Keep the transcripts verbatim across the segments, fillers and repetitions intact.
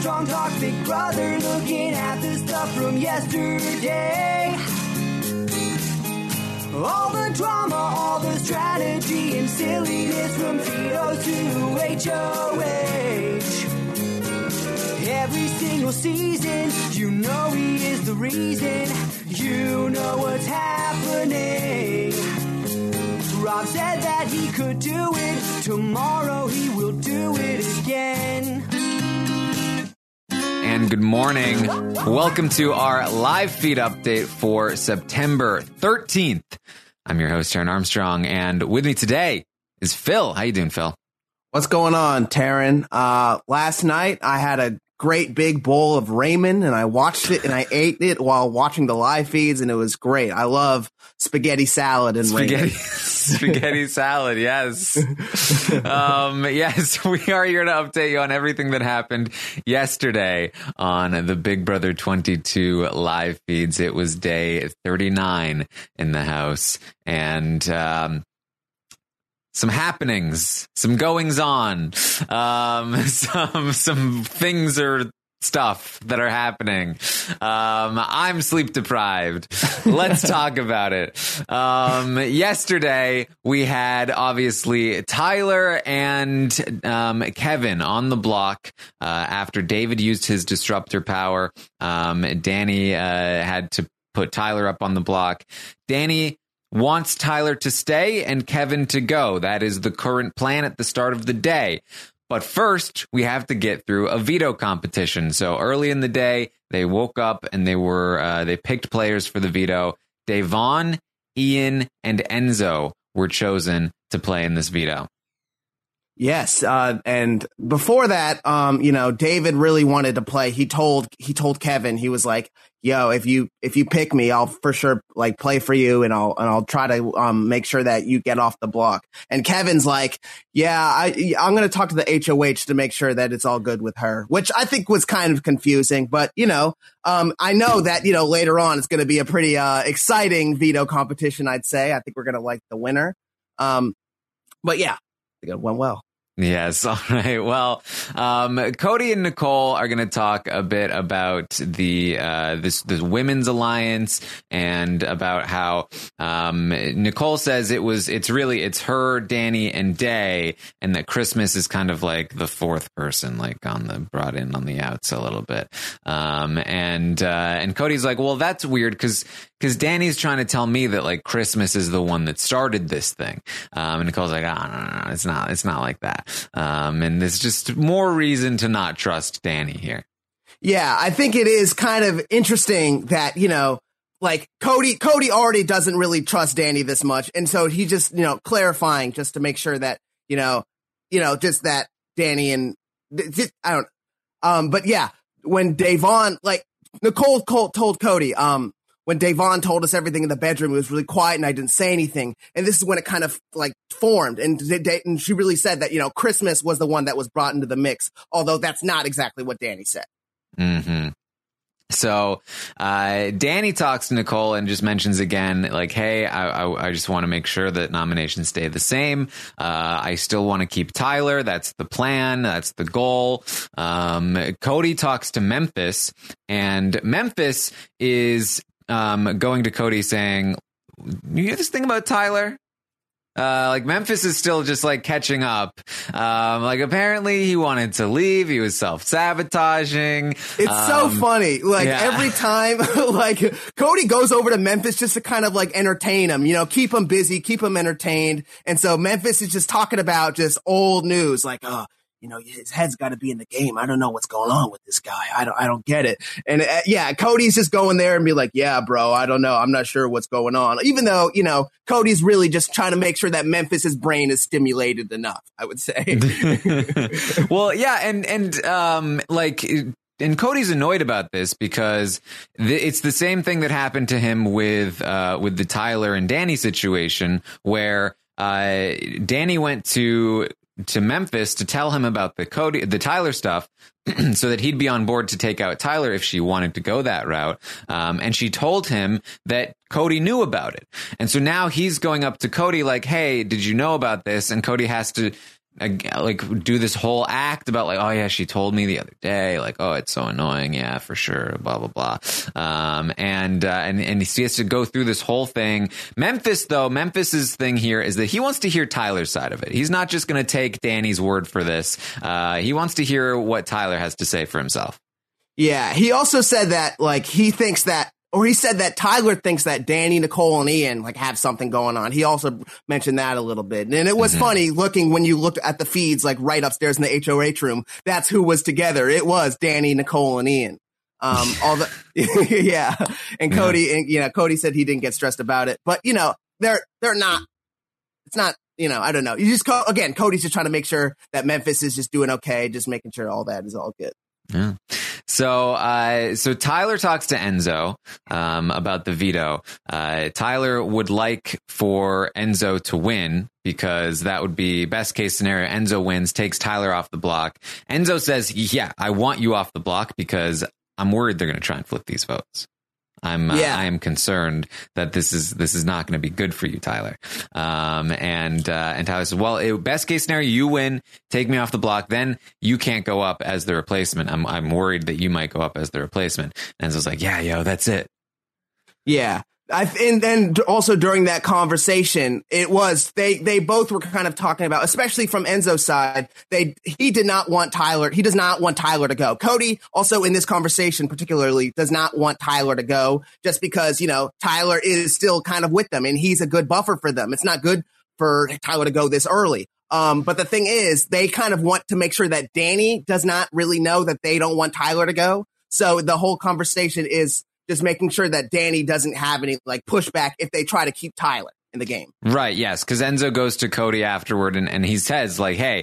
Armstrong talks Big Brother, looking at the stuff from yesterday. All the drama, all the strategy and silliness from Vito to H O H. Every single season, you know he is the reason. You know what's happening. Rob said that he could do it. Tomorrow he will do it again. And good morning. Welcome to our live feed update for September thirteenth. I'm your host, Taryn Armstrong, and with me today is Phil. How you doing, Phil? What's going on, Taryn? Uh, last night I had a great big bowl of ramen, and I watched it and I ate it while watching the live feeds, and it was great. I love spaghetti salad and spaghetti, ramen. spaghetti salad, yes. um, yes, we are here to update you on everything that happened yesterday on the Big Brother twenty-two live feeds. It was day thirty-nine in the house, and um, some happenings, some goings on, um, some some things or stuff that are happening. Um, I'm sleep deprived. Let's talk about it. Um, yesterday, we had obviously Tyler and um, Kevin on the block uh, after David used his disruptor power. Um, Danny uh, had to put Tyler up on the block. Danny wants Tyler to stay and Kevin to go. That is the current plan at the start of the day. But first, we have to get through a veto competition. So early in the day, they woke up and they were uh, they picked players for the veto. Da'Vonne, Ian, and Enzo were chosen to play in this veto. Yes, uh, and before that, um, you know, David really wanted to play. He told he told Kevin, he was like, "Yo, if you if you pick me, I'll for sure like play for you, and I'll and I'll try to um make sure that you get off the block." And Kevin's like, "Yeah, I I'm gonna talk to the H O H to make sure that it's all good with her," which I think was kind of confusing. But you know, um, I know that you know later on it's gonna be a pretty uh exciting veto competition. I'd say I think we're gonna like the winner. Um, but yeah, I think it went well. Yes. All right. Well, um, Cody and Nicole are going to talk a bit about the uh, this this women's alliance and about how um, Nicole says it was it's really it's her, Danny, and Day, and that Christmas is kind of like the fourth person, like on the brought in on the outs a little bit. Um, and uh, and Cody's like, well, that's weird because. Because Danny's trying to tell me that like Christmas is the one that started this thing, um, and Nicole's like, oh, no, no, no, it's not, it's not like that. Um, and there's just more reason to not trust Danny here. Yeah, I think it is kind of interesting that you know, like Cody, Cody already doesn't really trust Danny this much, and so he just you know clarifying just to make sure that you know, you know, just that Danny and just, I don't, um, but yeah, when Da'Vonne like Nicole told Cody, um. When Da'Vonne told us everything in the bedroom, it was really quiet and I didn't say anything. And this is when it kind of like formed. And, and she really said that, you know, Christmas was the one that was brought into the mix, although that's not exactly what Danny said. Mm-hmm. So uh, Danny talks to Nicole and just mentions again, like, hey, I, I, I just want to make sure that nominations stay the same. Uh, I still want to keep Tyler. That's the plan. That's the goal. Um, Cody talks to Memphis, and Memphis is Um, going to Cody saying, you hear this thing about Tyler? Uh, like Memphis is still just like catching up. Um, like apparently he wanted to leave. He was self-sabotaging. It's um, so funny. Like yeah. every time, like Cody goes over to Memphis just to kind of like entertain him, you know, keep him busy, keep him entertained. And so Memphis is just talking about just old news, like, uh, you know, his head's got to be in the game. I don't know what's going on with this guy. I don't, I don't get it. And uh, yeah, Cody's just going there and be like, yeah, bro, I don't know. I'm not sure what's going on. Even though, you know, Cody's really just trying to make sure that Memphis's brain is stimulated enough, I would say. Well, yeah. And, and, um, like, and Cody's annoyed about this because th- it's the same thing that happened to him with, uh, with the Tyler and Danny situation where, uh, Danny went to, to Memphis to tell him about the Cody, the Tyler stuff so that he'd be on board to take out Tyler if she wanted to go that route. Um, and she told him that Cody knew about it. And so now he's going up to Cody like, hey, did you know about this? And Cody has to like do this whole act about like, oh yeah, she told me the other day, like, oh, it's so annoying, yeah, for sure, blah blah blah, um, and uh, and and he has to go through this whole thing. Memphis, though, Memphis's thing here is that he wants to hear Tyler's side of it. He's not just going to take Danny's word for this. Uh, he wants to hear what Tyler has to say for himself. Yeah, he also said that like he thinks that. Or he said that Tyler thinks that Danny, Nicole, and Ian like have something going on. He also mentioned that a little bit. And it was mm-hmm. funny looking when you looked at the feeds like right upstairs in the H O H room. That's who was together. It was Danny, Nicole, and Ian. Um, all the yeah. And Cody, yeah. and you know, Cody said he didn't get stressed about it. But you know, they're they're not. It's not. You know, I don't know. You just again, Cody's just trying to make sure that Memphis is just doing okay, just making sure all that is all good. Yeah. So, uh, so Tyler talks to Enzo, um, about the veto. Uh, Tyler would like for Enzo to win because that would be best case scenario. Enzo wins, takes Tyler off the block. Enzo says, yeah, I want you off the block because I'm worried they're going to try and flip these votes. I'm, yeah. uh, I am concerned that this is, this is not going to be good for you, Tyler. Um, and, uh, and Tyler says, well, it, best case scenario, you win, take me off the block. Then you can't go up as the replacement. I'm, I'm worried that you might go up as the replacement. And Enzo's like, yeah, yo, that's it. Yeah. I, and then also during that conversation, it was they they both were kind of talking about, especially from Enzo's side, they he did not want Tyler. He does not want Tyler to go. Cody also in this conversation particularly does not want Tyler to go just because, you know, Tyler is still kind of with them and he's a good buffer for them. It's not good for Tyler to go this early. Um, but the thing is, they kind of want to make sure that Danny does not really know that they don't want Tyler to go. So the whole conversation is just making sure that Danny doesn't have any like pushback if they try to keep Tyler in the game. Right. Yes. Because Enzo goes to Cody afterward and, and he says like, hey,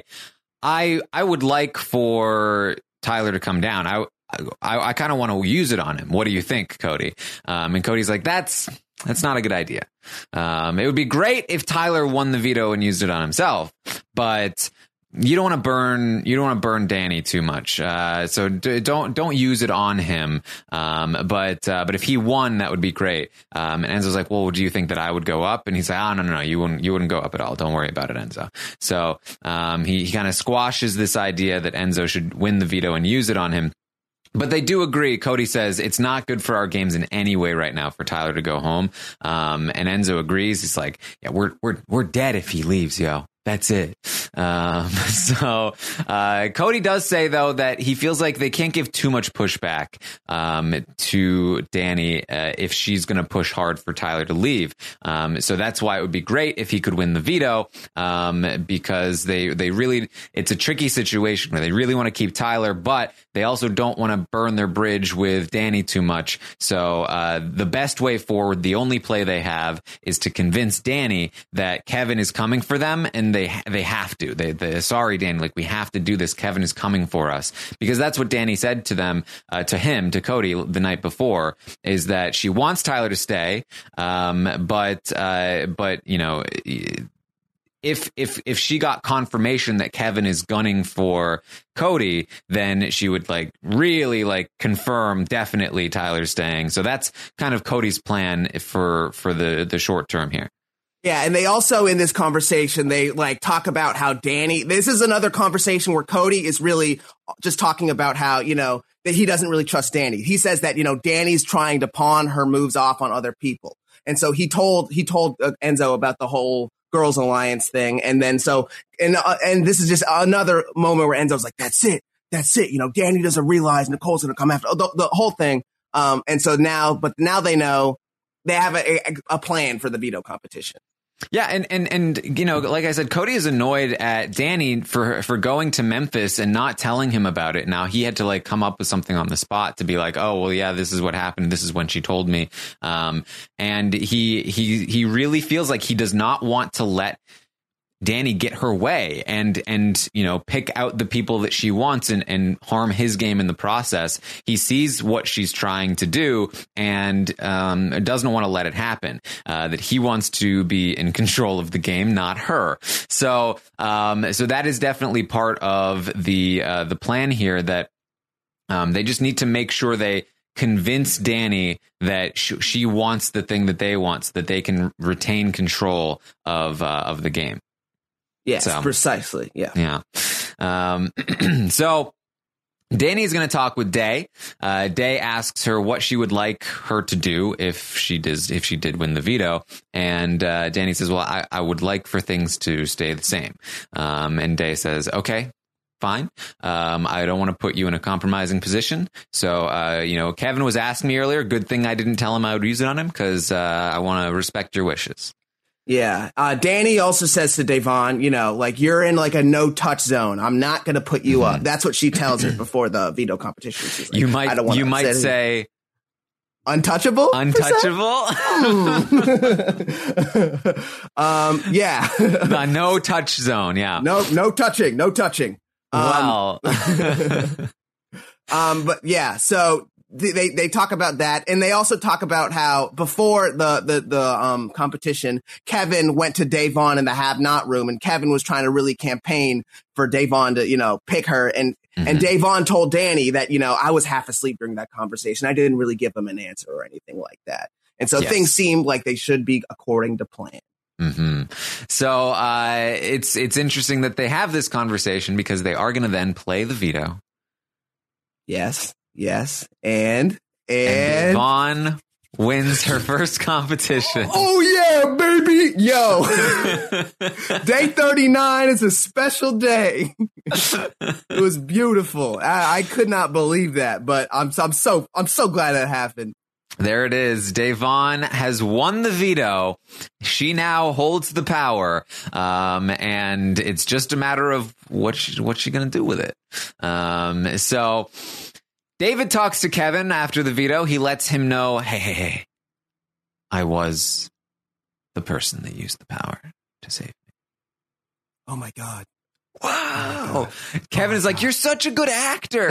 I I would like for Tyler to come down. I I, I kind of want to use it on him. What do you think, Cody? Um, and Cody's like, that's that's not a good idea. Um, it would be great if Tyler won the veto and used it on himself, but you don't want to burn. You don't want to burn Danny too much. Uh, so d- don't don't use it on him. Um, but uh, but if he won, that would be great. Um, and Enzo's like, well, do you think that I would go up? And he's like, oh no no no, you wouldn't you wouldn't go up at all. Don't worry about it, Enzo. So um, he he kind of squashes this idea that Enzo should win the veto and use it on him. But they do agree. Cody says it's not good for our games in any way right now for Tyler to go home. Um, and Enzo agrees. He's like, yeah, we're we're we're dead if he leaves, yo. That's it. Um, so uh, Cody does say, though, that he feels like they can't give too much pushback um, to Danny uh, if she's going to push hard for Tyler to leave. Um, so that's why it would be great if he could win the veto, um, because they they really it's a tricky situation where they really want to keep Tyler, but they also don't want to burn their bridge with Danny too much. So uh, the best way forward, the only play they have is to convince Danny that Kevin is coming for them and They they have to. They, they sorry, Danny. Like we have to do this. Kevin is coming for us because that's what Danny said to them, uh, to him, to Cody the night before. Is that she wants Tyler to stay, um, but uh, but you know, if if if she got confirmation that Kevin is gunning for Cody, then she would like really like confirm definitely Tyler's staying. So that's kind of Cody's plan for for the the short term here. Yeah, and they also, in this conversation, they, like, talk about how Danny... This is another conversation where Cody is really just talking about how, you know, that he doesn't really trust Danny. He says that, you know, Danny's trying to pawn her moves off on other people. And so he told he told uh, Enzo about the whole Girls Alliance thing. And then so... And, uh, and this is just another moment where Enzo's like, that's it. That's it. You know, Danny doesn't realize Nicole's going to come after... The, the whole thing. Um, and so now... But now they know they have a, a, a plan for the veto competition. Yeah, and, and and you know, like I said, Cody is annoyed at Danny for for going to Memphis and not telling him about it. Now he had to like come up with something on the spot to be like, oh well, yeah, this is what happened. This is when she told me. Um, and he he he really feels like he does not want to let Danny get her way and and you know pick out the people that she wants and and harm his game in the process. He sees what she's trying to do and um doesn't want to let it happen. Uh, that he wants to be in control of the game, not her. So um so that is definitely part of the uh, the plan here. That um they just need to make sure they convince Danny that sh- she wants the thing that they want, so that they can retain control of uh, of the game. Yes, so, precisely. Yeah. Yeah. Um, so Danny's going to talk with Day. Uh, Day asks her what she would like her to do if she does, if she did win the veto. And uh, Danny says, well, I, I would like for things to stay the same. Um, and Day says, okay, fine. Um, I don't want to put you in a compromising position. So, uh, you know, Kevin was asking me earlier. Good thing I didn't tell him I would use it on him because uh, I want to respect your wishes. Yeah. Uh, Danny also says to Da'Vonne, you know, like, you're in like a no touch zone. I'm not going to put you mm-hmm. up. That's what she tells her before the veto competition. She's like, you might, I don't you might say untouchable, untouchable. um, yeah. The no touch zone. Yeah. No, no touching, no touching. Um, wow. um, but yeah, so They they talk about that, and they also talk about how before the the the um competition, Kevin went to Da'Vonne in the have not room, and Kevin was trying to really campaign for Da'Vonne to, you know, pick her, and mm-hmm. and Da'Vonne told Danny that, you know, I was half asleep during that conversation. I didn't really give him an answer or anything like that, and so yes. things seem like they should be according to plan. Mm-hmm. So uh, it's it's interesting that they have this conversation because they are going to then play the veto. Yes. Yes, and and, and Vaughn wins her first competition. Oh yeah, baby! Yo, day thirty-nine is a special day. It was beautiful. I, I could not believe that, but I'm I'm so I'm so glad that happened. There it is. Da'Vonne has won the veto. She now holds the power, um, and it's just a matter of what she, what's she going to do with it. Um, so. David talks to Kevin after the veto. He lets him know, hey, hey, hey, I was the person that used the power to save me. Oh, my God. Wow. Oh my God. Kevin oh is like, God. You're such a good actor.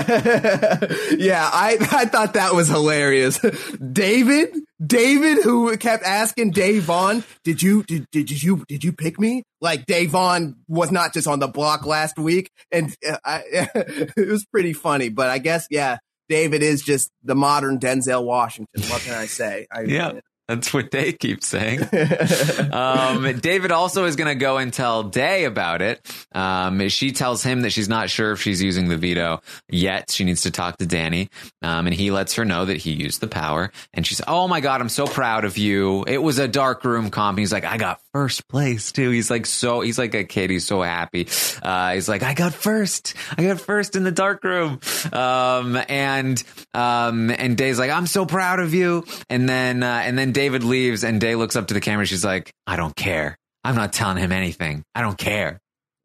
Yeah, I, I thought that was hilarious. David, David, who kept asking Da'Vonne, did you, did, did you, did you pick me? Like Da'Vonne was not just on the block last week. And uh, I, it was pretty funny, but I guess, yeah, David is just the modern Denzel Washington. What can I say? I, yeah. That's what they keep saying. um, David also is going to go and tell Day about it. Um, she tells him that she's not sure if she's using the veto yet. She needs to talk to Danny. Um, and he lets her know that he used the power. And she's, oh my God, I'm so proud of you. It was a dark room comp. He's like, I got first place too. He's like, so, he's like a kid. He's so happy. Uh, he's like, I got first. I got first in the dark room. Um, and, um, and Day's like, I'm so proud of you. And then, uh, and then David leaves and Day looks up to the camera. She's like, I don't care. I'm not telling him anything. I don't care.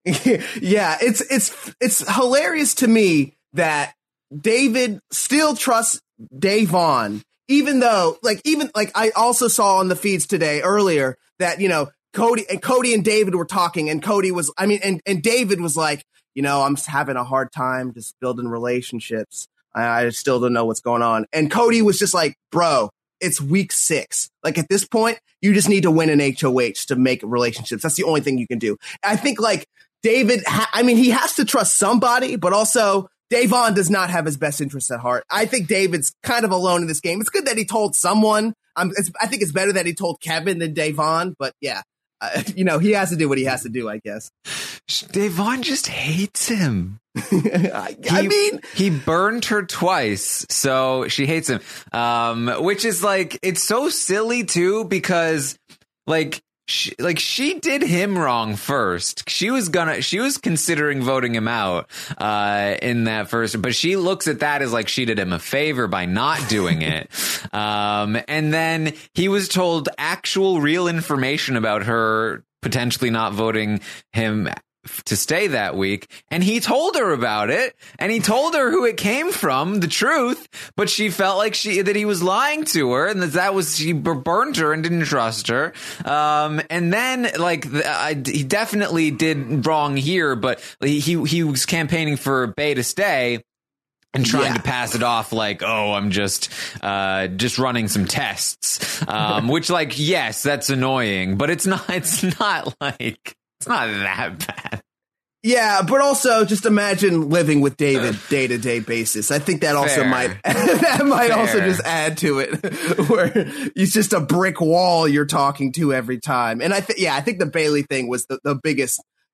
Yeah, it's it's it's hilarious to me that David still trusts Da'Vonne, even though, like, even like I also saw on the feeds today earlier that, you know, Cody and Cody and David were talking, and Cody was, I mean, and, and David was like, you know, I'm having a hard time just building relationships. I, I still don't know what's going on. And Cody was just like, bro, it's week six. Like, at this point, you just need to win an H O H to make relationships. That's the only thing you can do. I think, like, David, ha- I mean, he has to trust somebody, but also Da'Vonne does not have his best interests at heart. I think David's kind of alone in this game. It's good that he told someone. Um, it's, I think it's better that he told Kevin than Da'Vonne, but yeah, uh, you know, he has to do what he has to do, I guess. Da'Vonne just hates him. I, he, I mean, he burned her twice, so she hates him. Um, which is like, it's so silly too, because like, she, like she did him wrong first. She was gonna, she was considering voting him out, uh, in that first, but she looks at that as like she did him a favor by not doing it. um, and then he was told actual real information about her potentially not voting him to stay that week, and he told her about it, and he told her who it came from, the truth, but she felt like she that he was lying to her, and that that was, she burned her and didn't trust her. Um, and then like I, he definitely did wrong here, but he he was campaigning for Bay to stay and trying yeah. to pass it off like, oh, I'm just uh, just running some tests, um, which, like, yes, that's annoying, but it's not. It's not like. It's not that bad. Yeah, but also just imagine living with David day to day basis. I think that also Fair. might that might Fair. also just add to it, where it's just a brick wall you're talking to every time. And I think, yeah, I think the Bailey thing was the, the biggest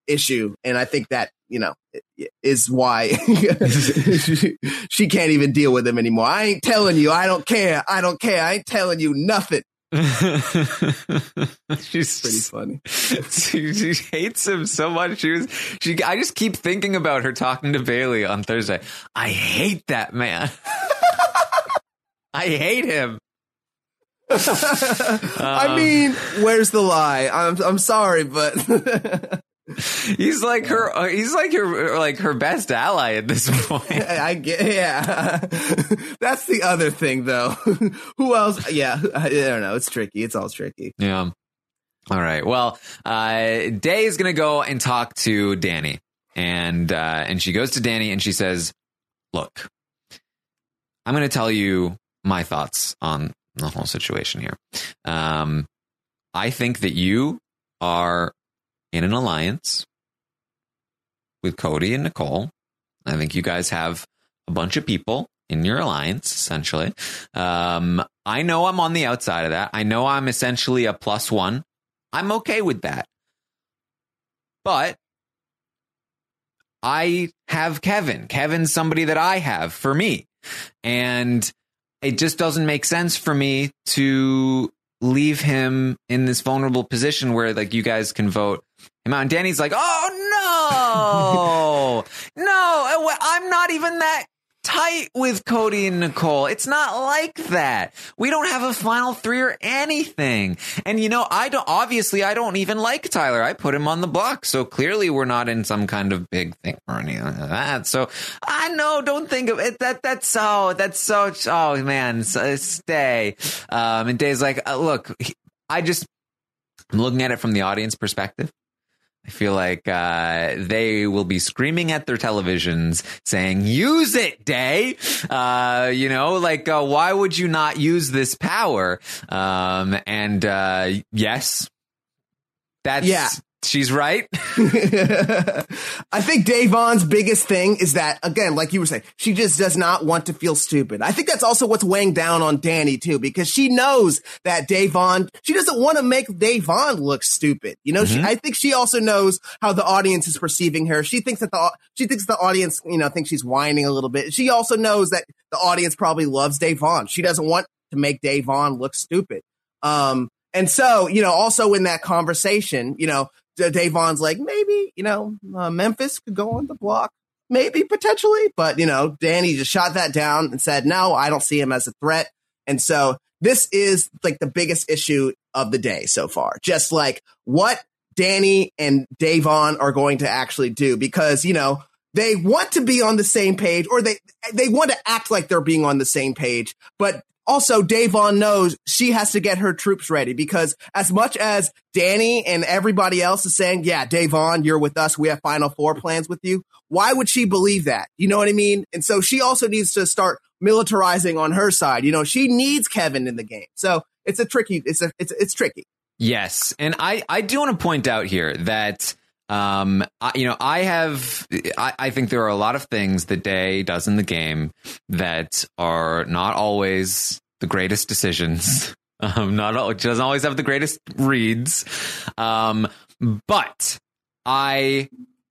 issue. And I think that, you know, is why she, she can't even deal with him anymore. I ain't telling you. I don't care. I don't care. I ain't telling you nothing. She's pretty funny. She, she hates him so much. She was. She. I just keep thinking about her talking to Bailey on Thursday. I hate that man. I hate him. I mean, where's the lie? I'm. I'm sorry, but. He's like her. Uh, he's like her. Like her best ally at this point. I get. Yeah, that's the other thing, though. Who else? Yeah, I don't know. It's tricky. It's all tricky. Yeah. All right. Well, uh, Day is gonna go and talk to Danny, and uh, and she goes to Danny and she says, "Look, I'm gonna tell you my thoughts on the whole situation here. Um, I think that you are in an alliance with Cody and Nicole. I think you guys have a bunch of people in your alliance, essentially. Um, I know I'm on the outside of that. I know I'm essentially a plus one. I'm okay with that. But I have Kevin. Kevin's somebody that I have for me. And it just doesn't make sense for me to leave him in this vulnerable position where, like, you guys can vote him out. And Danny's like, oh, no, no, I'm not even that tight with Cody and Nicole. It's not like that. We don't have a final three or anything. And, you know, I don't, obviously, I don't even like Tyler. I put him on the block. So clearly we're not in some kind of big thing or anything like that. So I know, don't think of it. That, that's so, that's so, oh man, so, stay. Um, and Dave's like, uh, look, I just, I'm looking at it from the audience perspective. I feel like uh, they will be screaming at their televisions saying, use it, Day. Uh, you know, like, uh, why would you not use this power? Um, and uh, yes, that's, yeah. She's right. I think Davon's biggest thing is that, again, like you were saying, she just does not want to feel stupid. I think that's also what's weighing down on Danny, too, because she knows that Davon, she doesn't want to make Davon look stupid. You know, mm-hmm. she, I think she also knows how the audience is perceiving her. She thinks that the, she thinks the audience, you know, thinks she's whining a little bit. She also knows that the audience probably loves Davon. She doesn't want to make Davon look stupid. Um, and so, you know, also in that conversation, you know, Davon's like, maybe, you know, uh, Memphis could go on the block, maybe potentially. But, you know, Danny just shot that down and said, no, I don't see him as a threat. And so this is like the biggest issue of the day so far. Just like what Danny and Davon are going to actually do, because, you know, they want to be on the same page, or they they want to act like they're being on the same page. But also, Davon knows she has to get her troops ready, because as much as Danny and everybody else is saying, yeah, Davon, you're with us, we have Final Four plans with you, why would she believe that? You know what I mean? And so she also needs to start militarizing on her side. You know, she needs Kevin in the game. So it's a tricky, it's a, it's, it's tricky. Yes. And I, I do want to point out here that, um, I, you know, I have, I, I think there are a lot of things that Day does in the game that are not always the greatest decisions. Um, not all, she doesn't always have the greatest reads. Um, but I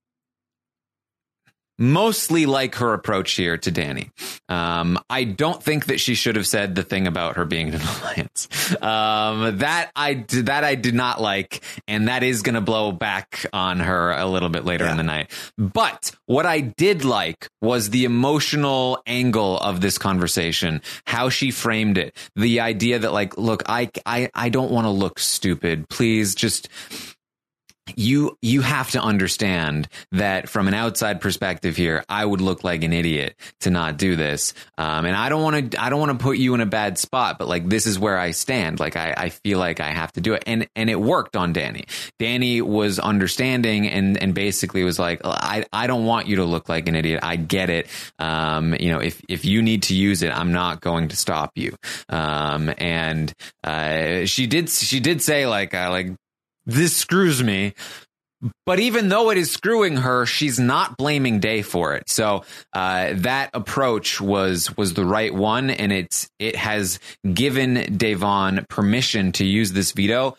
mostly like her approach here to Danny. Um, I don't think that she should have said the thing about her being in an alliance. Um, that I did, that I did not like, and that is going to blow back on her a little bit later yeah. in the night. But what I did like was the emotional angle of this conversation, how she framed it, the idea that, like, look, I I I don't want to look stupid. Please just. You you have to understand that from an outside perspective here, I would look like an idiot to not do this. Um, and I don't want to I don't want to put you in a bad spot, but like, this is where I stand. Like, I, I feel like I have to do it. And and it worked on Danny. Danny was understanding and and basically was like, I, I don't want you to look like an idiot. I get it. Um, you know, if if you need to use it, I'm not going to stop you. Um, and uh, she did she did say like uh, like. This screws me. But even though it is screwing her, she's not blaming Day for it. So uh, that approach was was the right one, and it's it has given Davon permission to use this veto.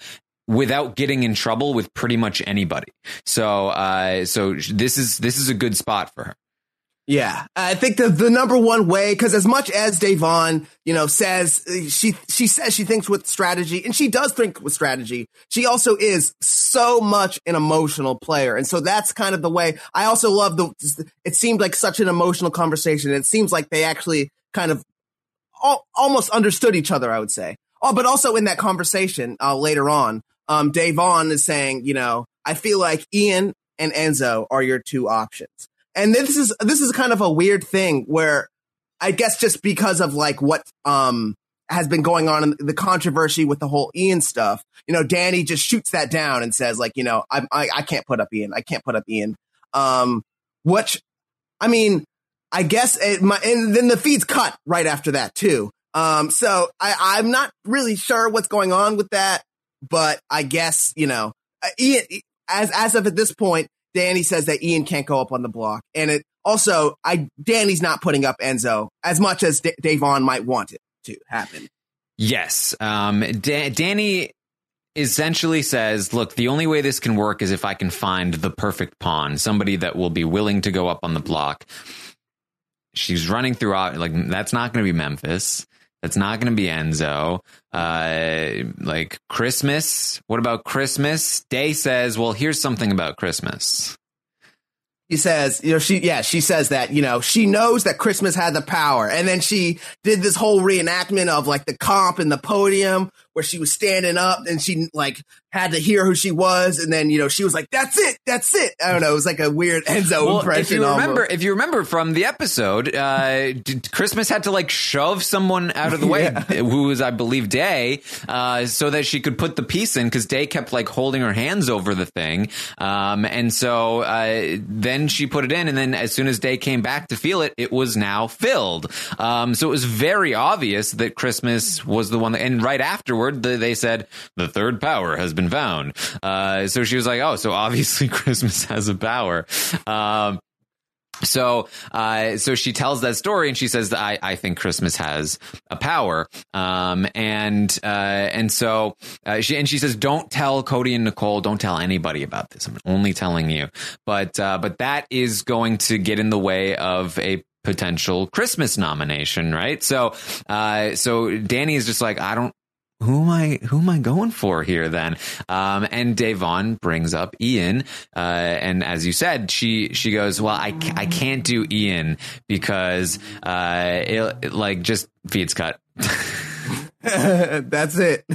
without getting in trouble with pretty much anybody. So, uh, so this is this is a good spot for her. Yeah, I think the the number one way, because as much as Da'Vonne, you know, says she she says she thinks with strategy, and she does think with strategy, she also is so much an emotional player, and so that's kind of the way. I also love the. It seemed like such an emotional conversation. It seems like they actually kind of all, almost understood each other, I would say. Oh, but also in that conversation uh, later on, um, Da'Vonne is saying, you know, I feel like Ian and Enzo are your two options. And this is this is kind of a weird thing where I guess just because of like what um has been going on in the controversy with the whole Ian stuff, you know, Danny just shoots that down and says like, you know, I I, I can't put up Ian. I can't put up Ian. Um, which, I mean, I guess it, my, and then the feed's cut right after that too. Um, so I, I'm not really sure what's going on with that, but I guess, you know, Ian, as as of at this point, Danny says that Ian can't go up on the block. And it also, I Danny's not putting up Enzo as much as D- Da'Vonne might want it to happen. Yes. Um, da- Danny essentially says, look, the only way this can work is if I can find the perfect pawn, somebody that will be willing to go up on the block. She's running through, like, that's not going to be Memphis. That's not going to be Enzo. Uh, like Christmas. What about Christmas? Day says, well, here's something about Christmas. He says, you know, she, yeah, she says that, you know, she knows that Christmas had the power. And then she did this whole reenactment of like the comp and the podium where she was standing up and she like had to hear who she was. And then, you know, she was like, that's it. That's it. I don't know. It was like a weird Enzo well, impression. If you remember, almost. if you remember from the episode, uh, Christmas had to like shove someone out of the way, yeah. who was, I believe, Day, uh, so that she could put the piece in because Day kept like holding her hands over the thing. Um, and so uh, then she put it in. And then as soon as Day came back to feel it, it was now filled. Um, so it was very obvious that Christmas was the one. That, and right afterward, the, they said the third power has been found. Uh, so she was like, oh, so obviously Christmas has a power. Um, So, uh, so she tells that story and she says that I, I think Christmas has a power. Um, and, uh, and so, uh, she, and she says, don't tell Cody and Nicole, don't tell anybody about this. I'm only telling you. But, uh, but that is going to get in the way of a potential Christmas nomination, right? So, uh, so Danny is just like, I don't, Who am I? Who am I going for here? Then, um, and Da'Vonne brings up Ian, uh, and as you said, she she goes, "Well, I, I can't do Ian because uh, it, it like just feeds cut." That's it.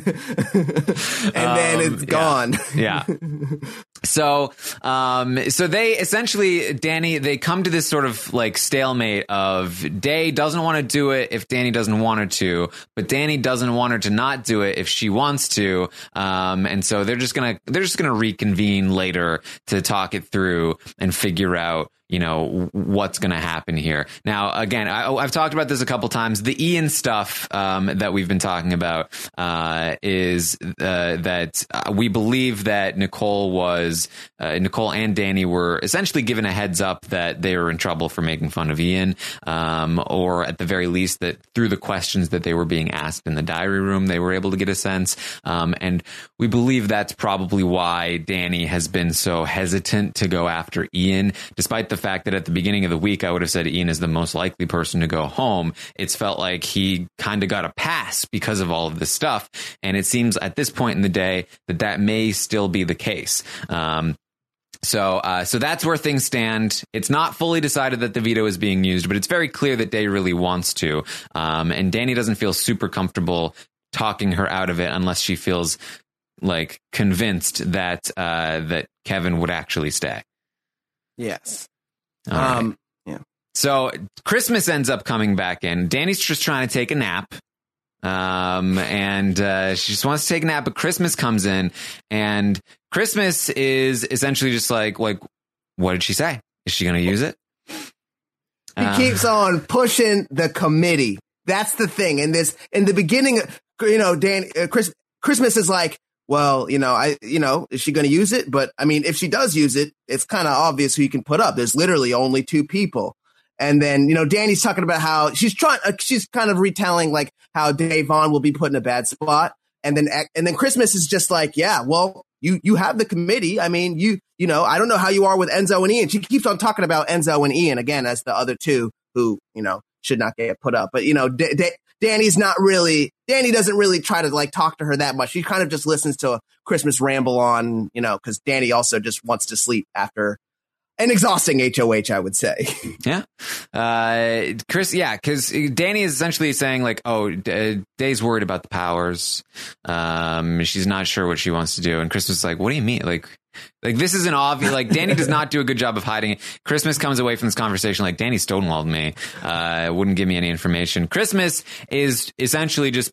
And then um, it's gone. Yeah. yeah. So, um, so they essentially, Danny, they come to this sort of like stalemate of Day doesn't want to do it if Danny doesn't want her to, but Danny doesn't want her to not do it if she wants to. Um, and so they're just going to, they're just going to reconvene later to talk it through and figure out, you know, what's going to happen here. Now, again, I, I've talked about this a couple times. The Ian stuff um, that we've been talking about uh, is uh, that uh, we believe that Nicole was, uh, Nicole and Danny were essentially given a heads up that they were in trouble for making fun of Ian, um, or at the very least that through the questions that they were being asked in the diary room, they were able to get a sense. Um, and we believe that's probably why Danny has been so hesitant to go after Ian, despite the fact that at the beginning of the week, I would have said Ian is the most likely person to go home. It's felt like he kind of got a pass because of all of this stuff. And it seems at this point in the day that that may still be the case. Um, So, uh, so that's where things stand. It's not fully decided that the veto is being used, but it's very clear that Day really wants to. Um, and Danny doesn't feel super comfortable talking her out of it unless she feels like convinced that, uh, that Kevin would actually stay. Yes. All right. Um, yeah. So Christmas ends up coming back in. Danny's just trying to take a nap. Um, and, uh, she just wants to take a nap, but Christmas comes in and Christmas is essentially just like, like, what did she say? Is she going to use it? He uh, keeps on pushing the committee. That's the thing. And this, in the beginning, you know, Dan, uh, Chris, Christmas is like, well, you know, I, you know, is she going to use it? But I mean, if she does use it, it's kind of obvious who you can put up. There's literally only two people. And then, you know, Danny's talking about how she's trying, uh, she's kind of retelling like how Da'Vonne will be put in a bad spot. and then and then Christmas is just like, yeah, well, you you have the committee. I mean, you you know, I don't know how you are with Enzo and Ian. She keeps on talking about Enzo and Ian again as the other two who, you know, should not get put up. But, you know, D- D- Danny's not really, Danny doesn't really try to like talk to her that much. She kind of just listens to a Christmas ramble on, you know, because Danny also just wants to sleep after an exhausting H O H, I would say. Yeah. Uh, Chris, yeah, because Danny is essentially saying like, oh, D- Day's worried about the powers. Um, she's not sure what she wants to do. And Christmas is like, what do you mean? Like, like this is an obvious, like Danny does not do a good job of hiding it. Christmas comes away from this conversation like, Danny stonewalled me, uh, wouldn't give me any information. Christmas is essentially just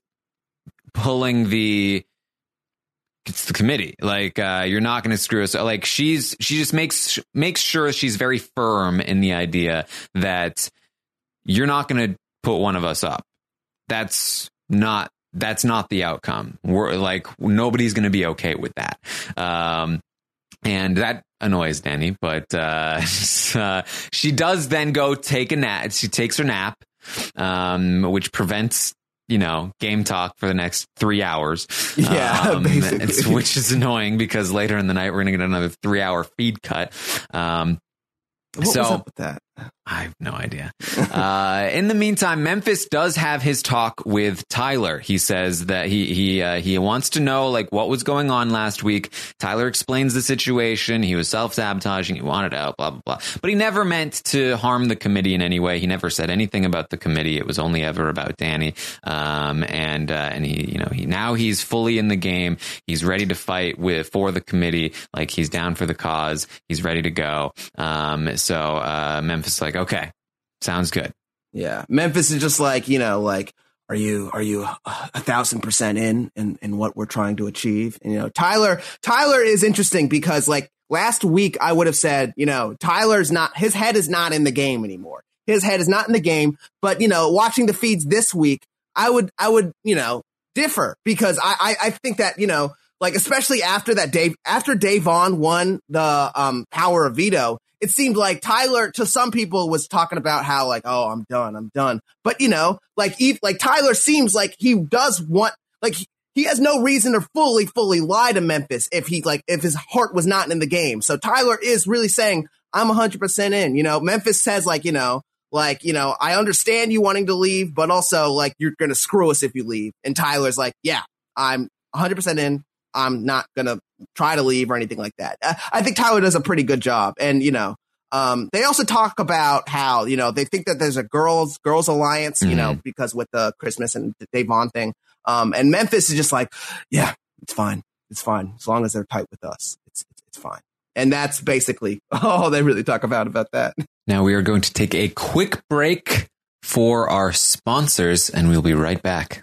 pulling the, it's the committee. Like, uh, you're not going to screw us. Like, she's, she just makes, makes sure she's very firm in the idea that you're not going to put one of us up. That's not, that's not the outcome. We're like, nobody's going to be okay with that. Um, and that annoys Danny, but, uh, uh, she does then go take a nap. She takes her nap, um, which prevents, you know, game talk for the next three hours. Yeah, um, it's, which is annoying because later in the night, we're going to get another three hour feed cut. Um, what so, was up with that? I have no idea. Uh, in the meantime, Memphis does have his talk with Tyler. He says that he he uh, he wants to know like what was going on last week. Tyler explains the situation. He was self-sabotaging. He wanted out, blah, blah, blah. But he never meant to harm the committee in any way. He never said anything about the committee. It was only ever about Danny. Um, and uh, and he, you know, he now he's fully in the game. He's ready to fight with for the committee. Like he's down for the cause. He's ready to go. Um, so uh, Memphis is like, okay, sounds good. Yeah. Memphis is just like, you know, like, are you, are you a thousand percent in, in, in what we're trying to achieve? And, you know, Tyler, Tyler is interesting because like last week I would have said, you know, Tyler's not, his head is not in the game anymore. His head is not in the game. But, you know, watching the feeds this week, I would, I would, you know, differ because I, I, I think that, you know, like, especially after that Dave, after Davon won the um, power of veto, it seemed like Tyler, to some people, was talking about how like, oh, I'm done, I'm done. But, you know, like, he, like Tyler seems like he does want, like, he, he has no reason to fully, fully lie to Memphis if he, like, if his heart was not in the game. So Tyler is really saying, I'm one hundred percent in. You know, Memphis says, like, you know, like, you know, I understand you wanting to leave, but also, like, you're going to screw us if you leave. And Tyler's like, yeah, I'm one hundred percent in. I'm not going to try to leave or anything like that. I, I think Tyler does a pretty good job. And, you know, um, they also talk about how, you know, they think that there's a girls, girls alliance, you mm-hmm. know, because with the Christmas and the Davon thing. Um, and Memphis is just like, yeah, it's fine. It's fine. As long as they're tight with us, it's, it's, it's fine. And that's basically all they really talk about, about that. Now we are going to take a quick break for our sponsors and we'll be right back.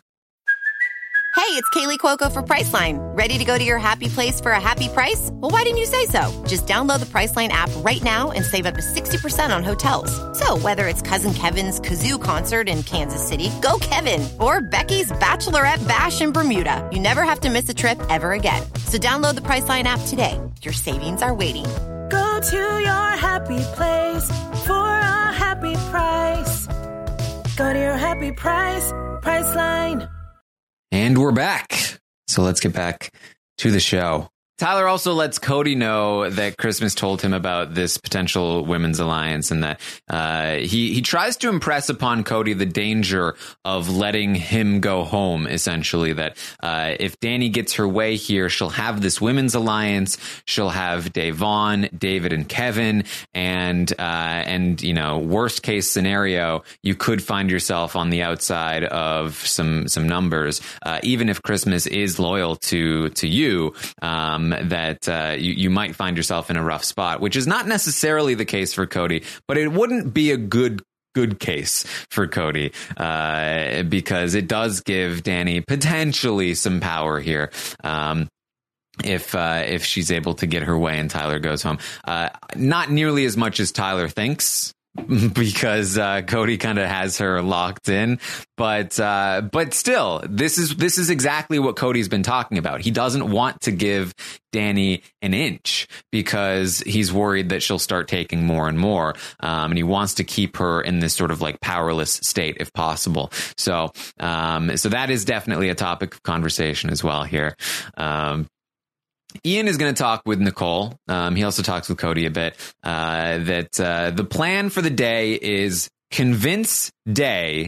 Hey, it's Kaylee Cuoco for Priceline. Ready to go to your happy place for a happy price? Well, why didn't you say so? Just download the Priceline app right now and save up to sixty percent on hotels. So whether it's Cousin Kevin's Kazoo Concert in Kansas City, go Kevin, or Becky's Bachelorette Bash in Bermuda, you never have to miss a trip ever again. So download the Priceline app today. Your savings are waiting. Go to your happy place for a happy price. Go to your happy price, Priceline. And we're back. So let's get back to the show. Tyler also lets Cody know that Christmas told him about this potential women's alliance and that uh, he, he tries to impress upon Cody the danger of letting him go home, essentially, that uh, if Danny gets her way here, she'll have this women's alliance. She'll have Davon, David, and Kevin. And, uh, and you know, worst case scenario, you could find yourself on the outside of some some numbers, uh, even if Christmas is loyal to, to you. Um, that uh, you, you might find yourself in a rough spot, which is not necessarily the case for Cody, but it wouldn't be a good good case for Cody uh, because it does give Danny potentially some power here. Um, if uh, if she's able to get her way and Tyler goes home. Uh, not nearly as much as Tyler thinks. because uh, Cody kind of has her locked in. But uh, but still, this is this is exactly what Cody's been talking about. He doesn't want to give Danny an inch because he's worried that she'll start taking more and more. Um, and he wants to keep her in this sort of like powerless state if possible. So um, so that is definitely a topic of conversation as well here. Um, Ian is going to talk with Nicole. Um, he also talks with Cody a bit. Uh, that uh, the plan for the day is convince Day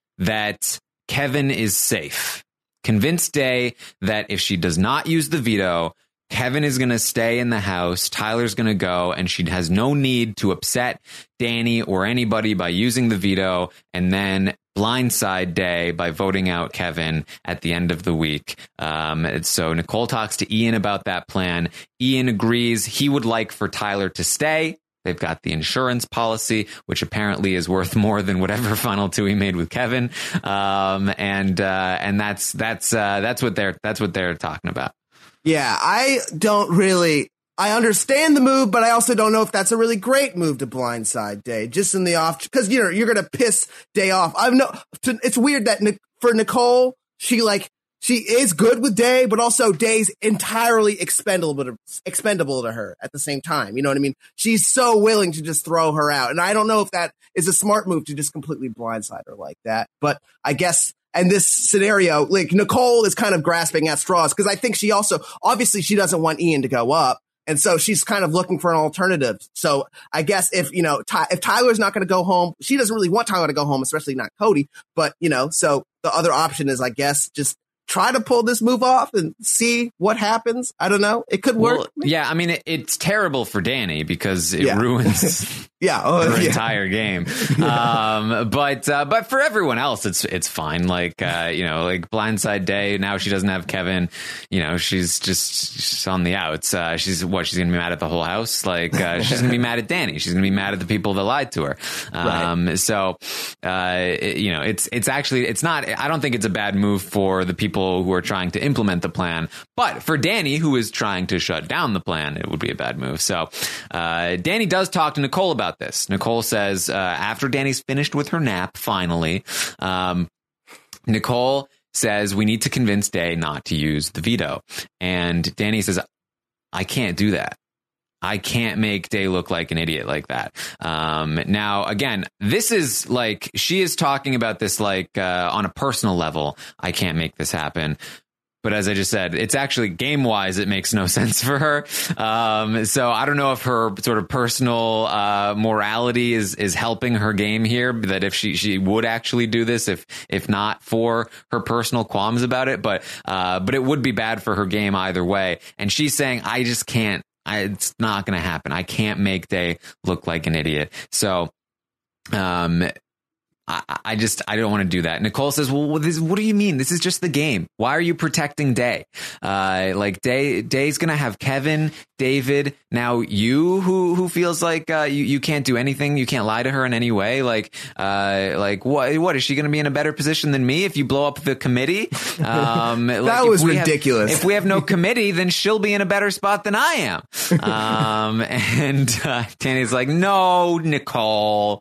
that Kevin is safe. Convince Day that if she does not use the veto, Kevin is going to stay in the house. Tyler's going to go, and she has no need to upset Danny or anybody by using the veto, and then blindside Day by voting out Kevin at the end of the week. Um, so Nicole talks to Ian about that plan. Ian agrees he would like for Tyler to stay. They've got the insurance policy, which apparently is worth more than whatever final two he made with Kevin. Um, and uh, and that's that's uh, that's what they're that's what they're talking about. Yeah, I don't really. I understand the move, but I also don't know if that's a really great move to blindside Day, just in the off, because you know you're gonna piss Day off. I've no. To, it's weird that for Nicole, she like she is good with Day, but also Day's entirely expendable to, expendable to her at the same time. You know what I mean? She's so willing to just throw her out, and I don't know if that is a smart move to just completely blindside her like that. But I guess. And this scenario, like Nicole is kind of grasping at straws because I think she also, obviously she doesn't want Ian to go up. And so she's kind of looking for an alternative. So I guess if, you know, Ty- if Tyler's not going to go home, she doesn't really want Tyler to go home, especially not Cody. But, you know, so the other option is, I guess, just try to pull this move off and see what happens. I don't know. It could work. Well, yeah, I mean, it, it's terrible for Danny because it yeah. ruins yeah, oh, her yeah. entire game. um, but uh, but for everyone else, it's it's fine. Like uh, you know, like blindside Day. Now she doesn't have Kevin. You know, she's just she's on the outs. Uh, she's what? She's gonna be mad at the whole house. Like uh, she's gonna be mad at Danny. She's gonna be mad at the people that lied to her. Um, right. So uh, it, you know, it's it's actually it's not. I don't think it's a bad move for the people who are trying to implement the plan, but for Danny, who is trying to shut down the plan, it would be a bad move. So uh, Danny does talk to Nicole about this. Nicole says uh, after Danny's finished with her nap, finally, um, Nicole says we need to convince Day not to use the veto. And Danny says, I can't do that. I can't make Day look like an idiot like that. Um, now, again, this is like, she is talking about this like uh, on a personal level. I can't make this happen. But as I just said, it's actually game wise, it makes no sense for her. Um, so I don't know if her sort of personal uh, morality is is helping her game here, that if she, she would actually do this, if if not for her personal qualms about it. But uh, but it would be bad for her game either way. And she's saying, I just can't. I, it's not going to happen. I can't make Day look like an idiot. So um, I, I just I don't want to do that. Nicole says, well, what, is, what do you mean? This is just the game. Why are you protecting Day? Uh, like Day Day's going to have Kevin, David. Now you who who feels like uh, you, you can't do anything. You can't lie to her in any way. Like uh, like what what is she going to be in a better position than me if you blow up the committee? Um, that like was if ridiculous. Have, if we have no committee, then she'll be in a better spot than I am. Um, and uh, Danny's like, no, Nicole.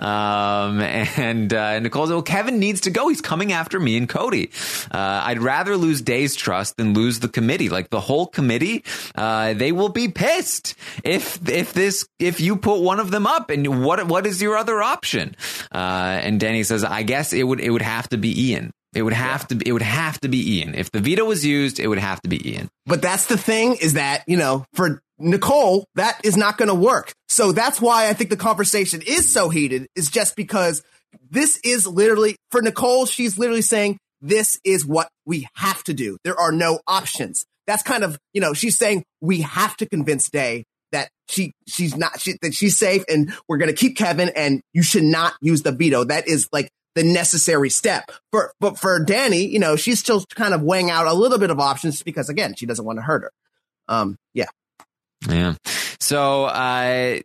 Um, and uh, Nicole says, well, Kevin needs to go. He's coming after me and Cody. Uh, I'd rather lose Day's trust than lose the committee. Like the whole committee, uh, they will be pissed if if this if you put one of them up. And what what is your other option? Uh, and Danny says, I guess it would it would have to be Ian. It would have yeah. to it would have to be Ian. If the veto was used, it would have to be Ian. But that's the thing, is that, you know, for Nicole, that is not going to work. So that's why I think the conversation is so heated, is just because this is literally, for Nicole, she's literally saying, this is what we have to do. There are no options. That's kind of, you know, she's saying we have to convince Day that she she's not she, that she's safe, and we're going to keep Kevin, and you should not use the veto. That is like the necessary step. For but for Danny, you know, she's still kind of weighing out a little bit of options because, again, she doesn't want to hurt her. Um, yeah, yeah. So uh,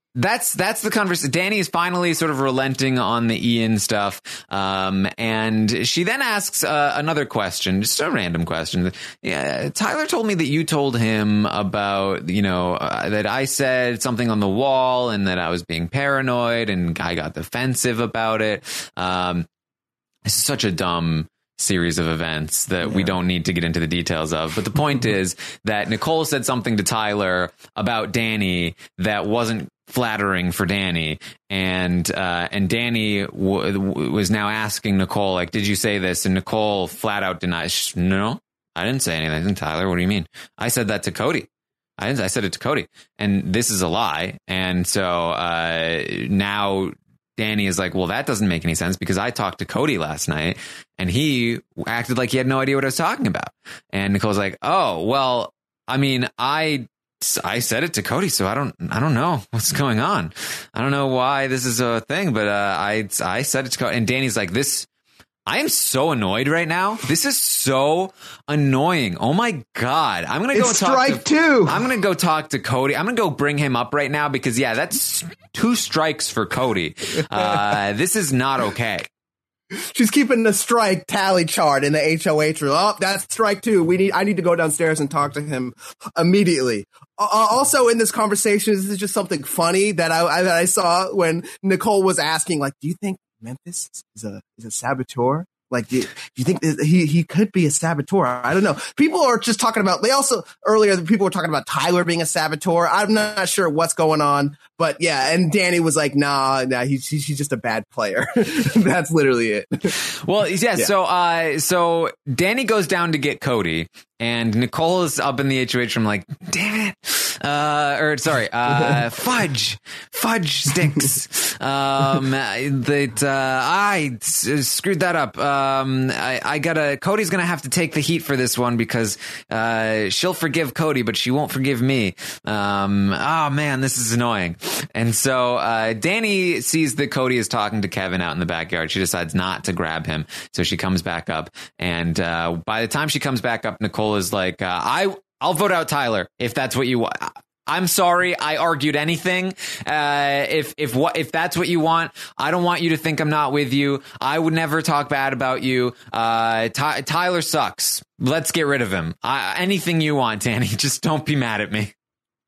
That's that's the conversation. Danny is finally sort of relenting on the Ian stuff, um, and she then asks uh, another question, just a random question. Yeah, Tyler told me that you told him about, you know, uh, that I said something on the wall and that I was being paranoid, and I got defensive about it. Um, it's such a dumb series of events that yeah. we don't need to get into the details of. But the point is that Nicole said something to Tyler about Danny that wasn't flattering for Danny, and uh, and Danny w- w- was now asking Nicole, like, did you say this? And Nicole flat out denies. She, no, I didn't say anything. Tyler, what do you mean? I said that to Cody. I didn't, I said it to Cody, and this is a lie. And so uh, now Danny is like, well, that doesn't make any sense because I talked to Cody last night and he acted like he had no idea what I was talking about. And Nicole's like, oh, well, I mean, I I said it to Cody, so I don't I don't know what's going on. I don't know why this is a thing, but uh, I I said it to Cody. And Danny's like, this, I am so annoyed right now. This is so annoying. Oh my God. I'm going to go it's talk strike to, two. I'm going to go talk to Cody. I'm going to go bring him up right now because, yeah, that's two strikes for Cody. Uh, this is not okay. She's keeping the strike tally chart in the H O H room. Oh, that's strike two. We need. I need to go downstairs and talk to him immediately. Uh, also, in this conversation, this is just something funny that I, I that I saw when Nicole was asking, like, "Do you think Memphis is a is a saboteur? Like, do you, do you think he he could be a saboteur? I don't know." People are just talking about. They also earlier people were talking about Tyler being a saboteur. I'm not sure what's going on, but yeah. And Danny was like, "Nah, nah, he's he's just a bad player." That's literally it. Well, yeah. yeah. So, uh, so Danny goes down to get Cody, and Nicole is up in the H O H room, like, "Damn it!" Uh, or sorry, uh, fudge, fudge sticks. um, that uh, I s- screwed that up. Um, I, I gotta. Cody's gonna have to take the heat for this one because uh, she'll forgive Cody, but she won't forgive me. Um, oh man, this is annoying. And so uh, Danny sees that Cody is talking to Kevin out in the backyard. She decides not to grab him, so she comes back up. And uh, by the time she comes back up, Nicole is like, uh, "I." I'll vote out Tyler if that's what you want. I'm sorry I argued anything. Uh, if if what if that's what you want, I don't want you to think I'm not with you. I would never talk bad about you. Uh, Ty- Tyler sucks. Let's get rid of him. I, anything you want, Danny. Just don't be mad at me.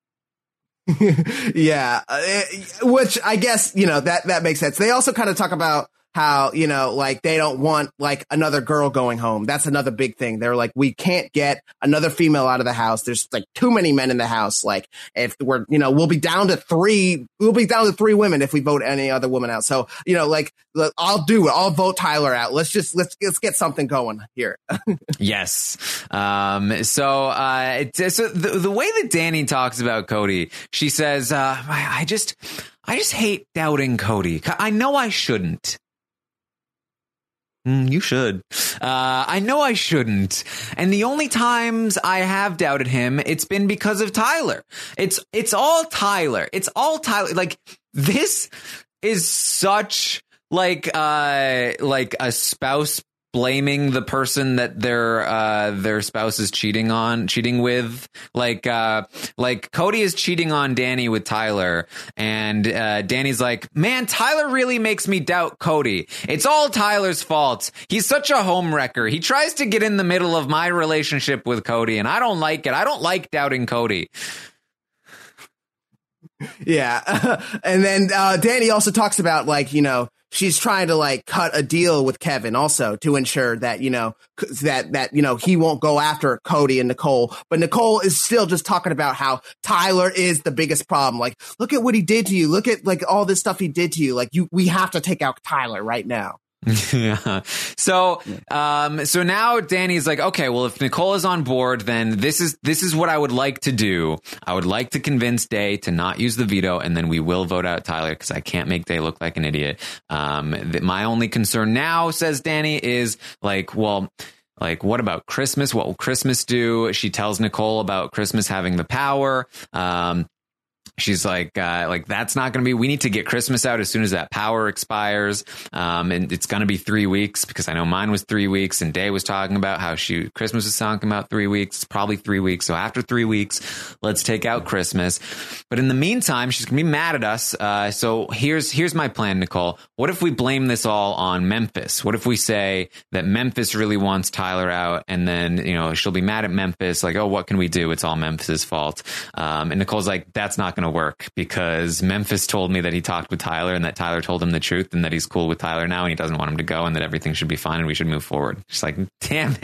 yeah, uh, which I guess, you know, that that makes sense. They also kind of talk about how, you know, like they don't want like another girl going home. That's another big thing. They're like, we can't get another female out of the house. There's like too many men in the house. Like if we're, you know, we'll be down to three, we'll be down to three women if we vote any other woman out. So, you know, like I'll do it. I'll vote Tyler out. Let's just, let's, let's get something going here. Yes. Um, so, uh, it, so the, the way that Danny talks about Cody, she says, uh, I, I just, I just hate doubting Cody. I know I shouldn't. Mm, you should. Uh, I know I shouldn't. And the only times I have doubted him, it's been because of Tyler. It's, it's all Tyler. It's all Tyler. Like, this is such like, uh, like a spouse blaming the person that their uh their spouse is cheating on cheating with, like uh like Cody is cheating on Danny with Tyler, and uh Danny's like, man, Tyler really makes me doubt Cody. It's all Tyler's fault. He's such a homewrecker. He tries to get in the middle of my relationship with Cody, and I don't like it. I don't like doubting Cody. Yeah. And then uh Danny also talks about, like, you know, she's trying to like cut a deal with Kevin also to ensure that, you know, that, that, you know, he won't go after Cody and Nicole. But Nicole is still just talking about how Tyler is the biggest problem. Like, look at what he did to you. Look at like all this stuff he did to you. Like, you, we have to take out Tyler right now. Yeah. So, um, so now Danny's like, okay, well, if Nicole is on board, then this is, this is what I would like to do. I would like to convince Day to not use the veto, and then we will vote out Tyler because I can't make Day look like an idiot. Um, th- my only concern now, says Danny, is like, well, like, what about Christmas? What will Christmas do? She tells Nicole about Christmas having the power. Um, She's like, uh, like that's not going to be. We need to get Christmas out as soon as that power expires, um, and it's going to be three weeks because I know mine was three weeks. And Day was talking about how she Christmas was talking about three weeks. It's probably three weeks. So after three weeks, let's take out Christmas. But in the meantime, she's going to be mad at us. Uh, so here's here's my plan, Nicole. What if we blame this all on Memphis? What if we say that Memphis really wants Tyler out, and then you know she'll be mad at Memphis, like, oh, what can we do? It's all Memphis's fault. Um, and Nicole's like, that's not going to work because Memphis told me that he talked with Tyler and that Tyler told him the truth and that he's cool with Tyler now and he doesn't want him to go and that everything should be fine and we should move forward. She's like, damn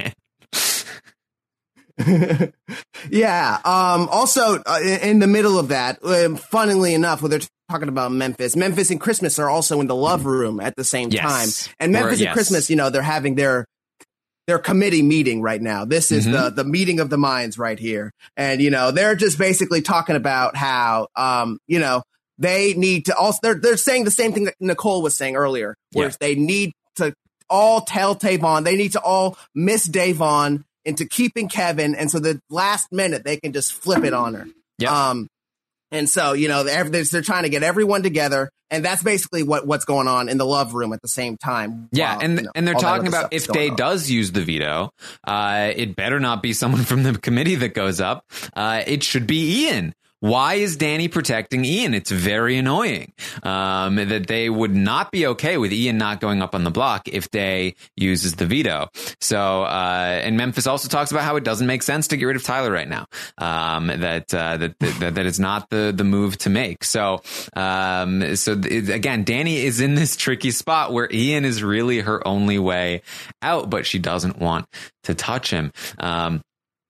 it. yeah. Um, also, uh, in the middle of that, uh, funnily enough, when they're talking about Memphis, Memphis and Christmas are also in the love room at the same yes. time. And Memphis or, yes. and Christmas, you know, they're having their their committee meeting right now. This is mm-hmm. the the meeting of the minds right here. And, you know, they're just basically talking about how, um, you know, they need to also, they're, they're saying the same thing that Nicole was saying earlier, where yeah. they need to all tell Tavon, they need to all miss Davon into keeping Kevin. And so the last minute they can just flip it on her. Yeah. Um, and so, you know, they're, they're trying to get everyone together. And that's basically what, what's going on in the love room at the same time. Yeah. While, and you know, and they're talking about if Day on. does use the veto, uh, it better not be someone from the committee that goes up. Uh, it should be Ian. Why is Danny protecting Ian? It's very annoying um, that they would not be okay with Ian not going up on the block if Day uses the veto. So, uh, and Memphis also talks about how it doesn't make sense to get rid of Tyler right now. Um, that, uh, that, that, that it's not the, the move to make. So, um, so it, again, Danny is in this tricky spot where Ian is really her only way out, but she doesn't want to touch him. Um,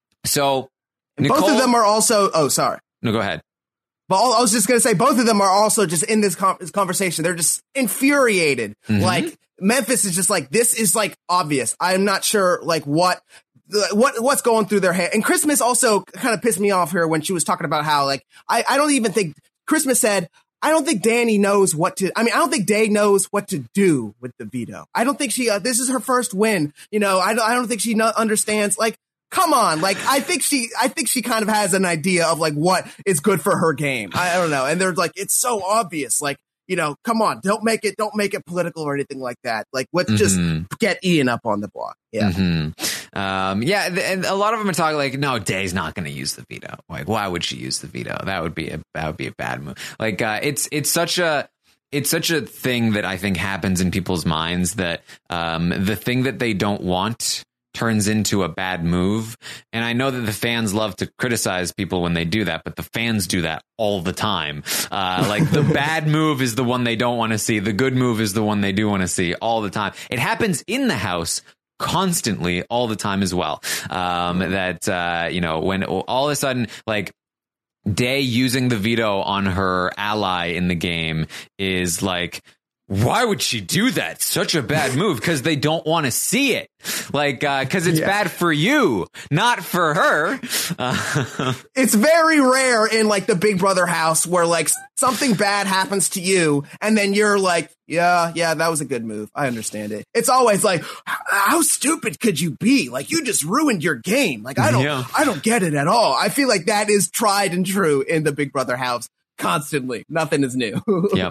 so Nicole, both of them are also, oh, sorry. No, go ahead. But I was just going to say, both of them are also just in this, com- this conversation. They're just infuriated. Mm-hmm. Like, Memphis is just like, this is like obvious. I'm not sure like what, what, what's going through their head. And Christmas also kind of pissed me off here when she was talking about how like, I, I don't even think Christmas said, I don't think Danny knows what to, I mean, I don't think Day knows what to do with the veto. I don't think she, uh, this is her first win. You know, I don't, I don't think she no- understands like, come on, like I think she, I think she kind of has an idea of like what is good for her game. I, I don't know, and they're like, it's so obvious. Like, you know, come on, don't make it, don't make it political or anything like that. Like, let's mm-hmm. just get Ian up on the block. Yeah, mm-hmm. um, yeah, and a lot of them are talking like, no, Day's not going to use the veto. Like, why would she use the veto? That would be a that would be a bad move. Like, uh, it's it's such a. It's such a thing that I think happens in people's minds that um, the thing that they don't want turns into a bad move. And I know that the fans love to criticize people when they do that, but the fans do that all the time. Uh, like the bad move is the one they don't want to see. The good move is the one they do want to see all the time. It happens in the house constantly all the time as well. Um, that, uh, you know, when all of a sudden, like, Day using the veto on her ally in the game is like, why would she do that? Such a bad move because they don't want to see it. Like, uh, because it's yeah. bad for you, not for her. Uh, it's very rare in like the Big Brother house where like something bad happens to you and then you're like, yeah, yeah, that was a good move. I understand it. It's always like, how stupid could you be? Like, you just ruined your game. Like, I don't, yeah. I don't get it at all. I feel like that is tried and true in the Big Brother house. Constantly. Nothing is new. Yep.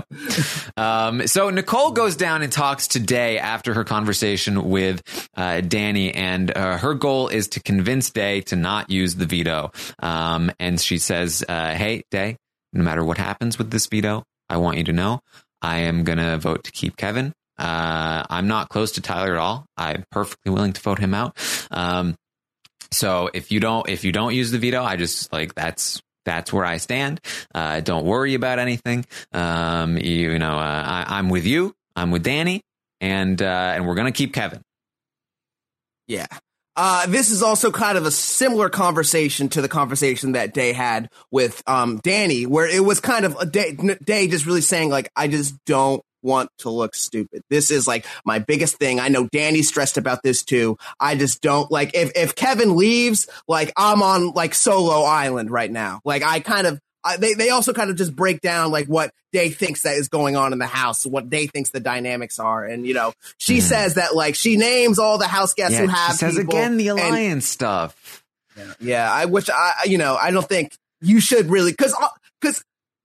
Um, so Nicole goes down and talks to Day after her conversation with uh, Danny, and uh, her goal is to convince Day to not use the veto. Um, and she says, uh, hey, Day, no matter what happens with this veto, I want you to know I am going to vote to keep Kevin. Uh, I'm not close to Tyler at all. I'm perfectly willing to vote him out. Um, so if you don't, if you don't use the veto, I just like, that's, That's where I stand. Uh, don't worry about anything. Um, you, you know, uh, I, I'm with you. I'm with Danny, and uh, and we're gonna keep Kevin. Yeah. Uh, this is also kind of a similar conversation to the conversation that Day had with um, Danny, where it was kind of a Day, Day just really saying like, I just don't want to look stupid. This is like my biggest thing. I know Danny's stressed about this too. I just don't like if, if Kevin leaves, like I'm on like solo island right now. Like I kind of, I, they, they also kind of just break down like what Day thinks that is going on in the house, what Day thinks the dynamics are. And, you know, she mm. says that like she names all the house guests yeah, who have she says people, again, the alliance and, stuff. Yeah, yeah. I wish I, you know, I don't think you should really, cause, cause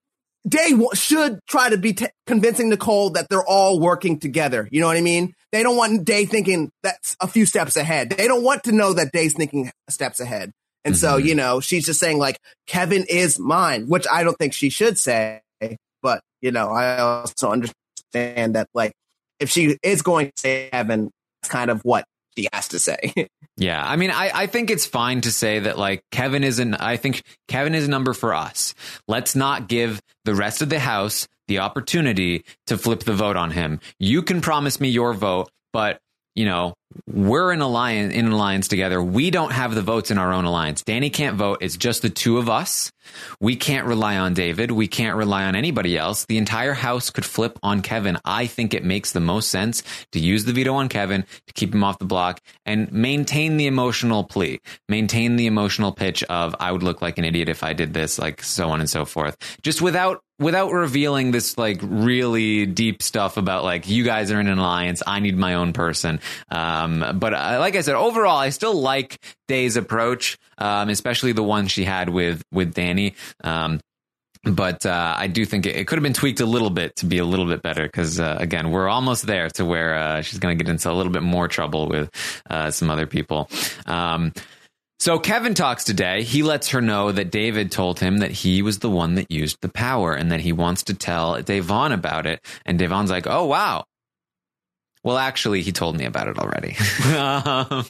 Day w- should try to be t- convincing Nicole that they're all working together. You know what I mean? They don't want Day thinking that's a few steps ahead. They don't want to know that Day's thinking steps ahead. And mm-hmm. so, you know, she's just saying like, Kevin is mine, which I don't think she should say. But, you know, I also understand that like, if she is going to say Kevin, it's kind of what she has to say. Yeah, I mean, I, I think it's fine to say that, like, Kevin isn't, I think Kevin is a number for us. Let's not give the rest of the House the opportunity to flip the vote on him. You can promise me your vote, but, you know, we're in alliance, in alliance together. We don't have the votes in our own alliance. Danny can't vote. It's just the two of us. We can't rely on David. We can't rely on anybody else. The entire House could flip on Kevin. I think it makes the most sense to use the veto on Kevin to keep him off the block and maintain the emotional plea, maintain the emotional pitch of I would look like an idiot if I did this, like so on and so forth. Just without without revealing this like really deep stuff about like you guys are in an alliance. I need my own person. Um, but uh, like I said, overall, I still like Day's approach, um, especially the one she had with with Danny. Um, but uh, I do think it, it could have been tweaked a little bit to be a little bit better because, uh, again, we're almost there to where uh, she's going to get into a little bit more trouble with uh, some other people. Um, so Kevin talks to Day. He lets her know that David told him that he was the one that used the power and that he wants to tell Devon about it. And Devon's like, oh, wow. Well, actually, he told me about it already. uh,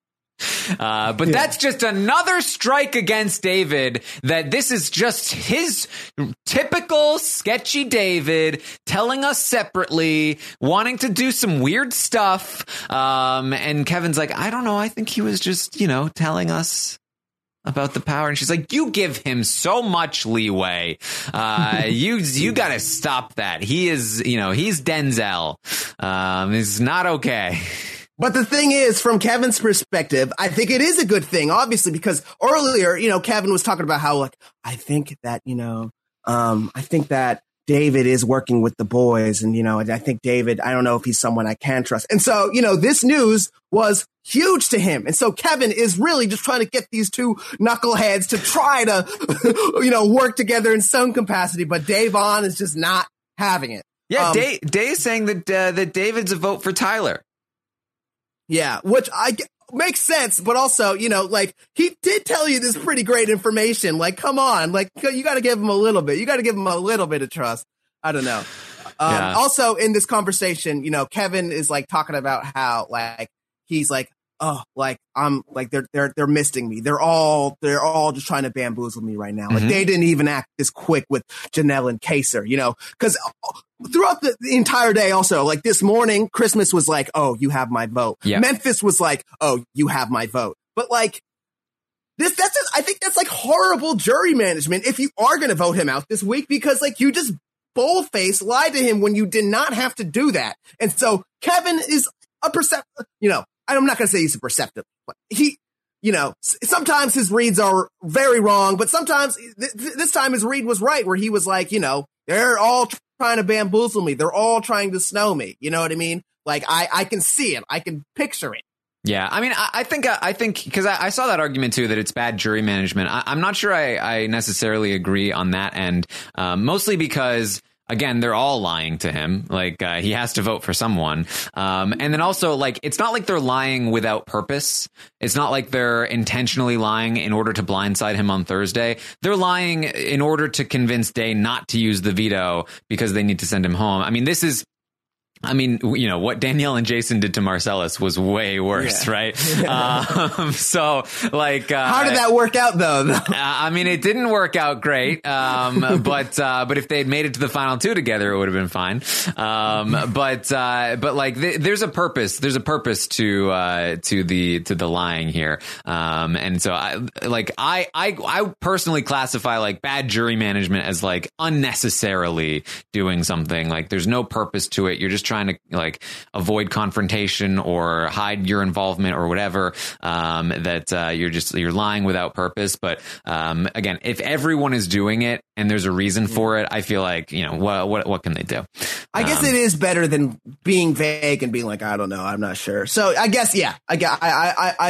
but yeah. That's just another strike against David, that this is just his typical sketchy David telling us separately, wanting to do some weird stuff. Um, and Kevin's like, I don't know. I think he was just, you know, telling us about the power. And she's like, you give him so much leeway. Uh, you, you got to stop that. He is, you know, he's Denzel. Um, it's not okay. But the thing is, from Kevin's perspective, I think it is a good thing, obviously, because earlier, you know, Kevin was talking about how, like, I think that, you know, um, I think that David is working with the boys. And, you know, I think David, I don't know if he's someone I can trust. And so, you know, this news was huge to him. And so Kevin is really just trying to get these two knuckleheads to try to, you know, work together in some capacity. But Devon is just not having it. Yeah, um, Day, Day is saying that uh, that David's a vote for Tyler. Yeah, which I makes sense, but also, you know, like he did tell you this pretty great information. Like, come on, like you got to give him a little bit. You got to give him a little bit of trust. I don't know. Um, yeah. Also, in this conversation, you know, Kevin is like talking about how like he's like, oh, like I'm like they're they're they're misting me. They're all they're all just trying to bamboozle me right now. Like mm-hmm. They didn't even act this quick with Janelle and Kaser, you know, because throughout the, the entire day, also like this morning, Christmas was like, oh, you have my vote. Yeah. Memphis was like, oh, you have my vote. But like this, that's just, I think that's like horrible jury management if you are going to vote him out this week, because like you just bold-faced lied to him when you did not have to do that. And so Kevin is a percept, you know. I'm not going to say he's a perceptive, but he, you know, sometimes his reads are very wrong, but sometimes th- th- this time his read was right, where he was like, you know, they're all trying to bamboozle me. They're all trying to snow me. You know what I mean? Like I, I can see it. I can picture it. Yeah, I mean, I, I think I think because I, I saw that argument, too, that it's bad jury management. I, I'm not sure I, I necessarily agree on that end, um, mostly because, again, they're all lying to him. Like, uh, he has to vote for someone. Um, and then also, like, it's not like they're lying without purpose. It's not like they're intentionally lying in order to blindside him on Thursday. They're lying in order to convince Day not to use the veto because they need to send him home. I mean, this is... I mean, you know, what Danielle and Jason did to Marcellus was way worse, yeah. right? um, so, like... Uh, How did that work out, though? uh, I mean, it didn't work out great, um, but uh, but if they'd made it to the final two together, it would have been fine. Um, but, uh, but like, th- there's a purpose. There's a purpose to uh, to the to the lying here. Um, and so, I like, I, I, I personally classify, like, bad jury management as, like, unnecessarily doing something. Like, there's no purpose to it. You're just trying to like avoid confrontation or hide your involvement or whatever, um, that uh, you're just you're lying without purpose. But um, again, if everyone is doing it and there's a reason for it, I feel like, you know, what what, what can they do? I guess um, it is better than being vague and being like, I don't know, I'm not sure. So I guess, yeah, I I I I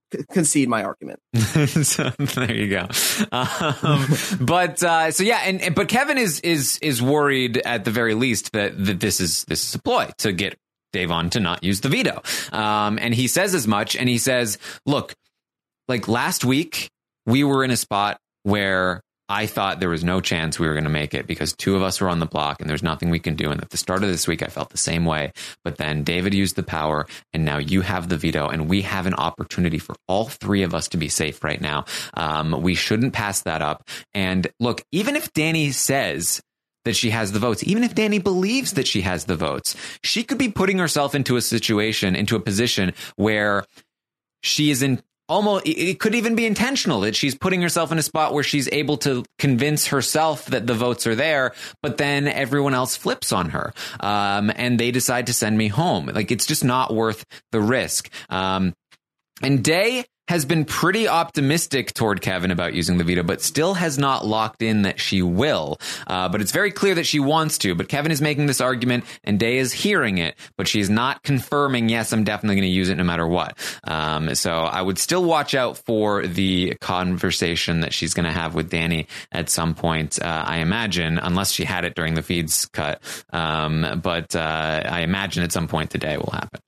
c- concede my argument. So, there you go. Um, but uh, so yeah, and, and but Kevin is is is worried at the very least that, that this is this is a ploy to get Da'Vonne to not use the veto. Um, and he says as much. And he says, look, like last week we were in a spot where I thought there was no chance we were going to make it because two of us were on the block and there's nothing we can do. And at the start of this week, I felt the same way. But then David used the power and now you have the veto and we have an opportunity for all three of us to be safe right now. Um, we shouldn't pass that up. And look, even if Danny says that she has the votes, even if Danny believes that she has the votes, she could be putting herself into a situation, into a position where she is in almost, it could even be intentional that she's putting herself in a spot where she's able to convince herself that the votes are there, but then everyone else flips on her um, and they decide to send me home. Like, it's just not worth the risk. Um, and Day has been pretty optimistic toward Kevin about using the veto, but still has not locked in that she will. Uh, but it's very clear that she wants to. But Kevin is making this argument and Day is hearing it, but she's not confirming, yes, I'm definitely going to use it no matter what. Um, so I would still watch out for the conversation that she's going to have with Danny at some point, uh, I imagine, unless she had it during the feeds cut. Um, but uh, I imagine at some point today will happen.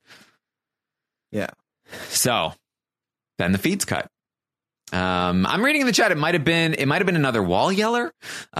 Yeah. So then the feed's cut. Um, I'm reading in the chat. It might have been. It might have been another wall yeller.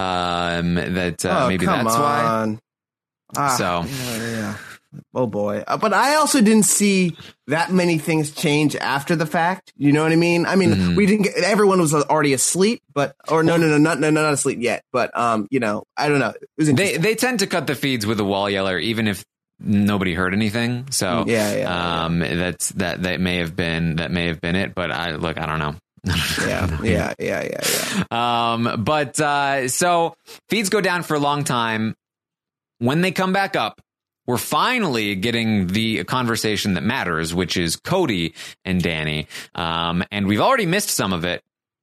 Um, that uh, oh, maybe come that's on. why. Ah, so, yeah, yeah. Oh boy. Uh, but I also didn't see that many things change after the fact. You know what I mean? I mean, mm-hmm. we didn't get. Everyone was already asleep, but or no, no, no, not no, not asleep yet. But um, you know, I don't know. It was they they tend to cut the feeds with a wall yeller, even if nobody heard anything. So yeah, yeah, um, yeah. that's that that may have been that may have been it. But I look, I don't know. yeah, yeah, yeah, yeah, yeah. Um, but uh, so feeds go down for a long time. When they come back up, we're finally getting the conversation that matters, which is Cody and Danny. Um, and we've already missed some of it,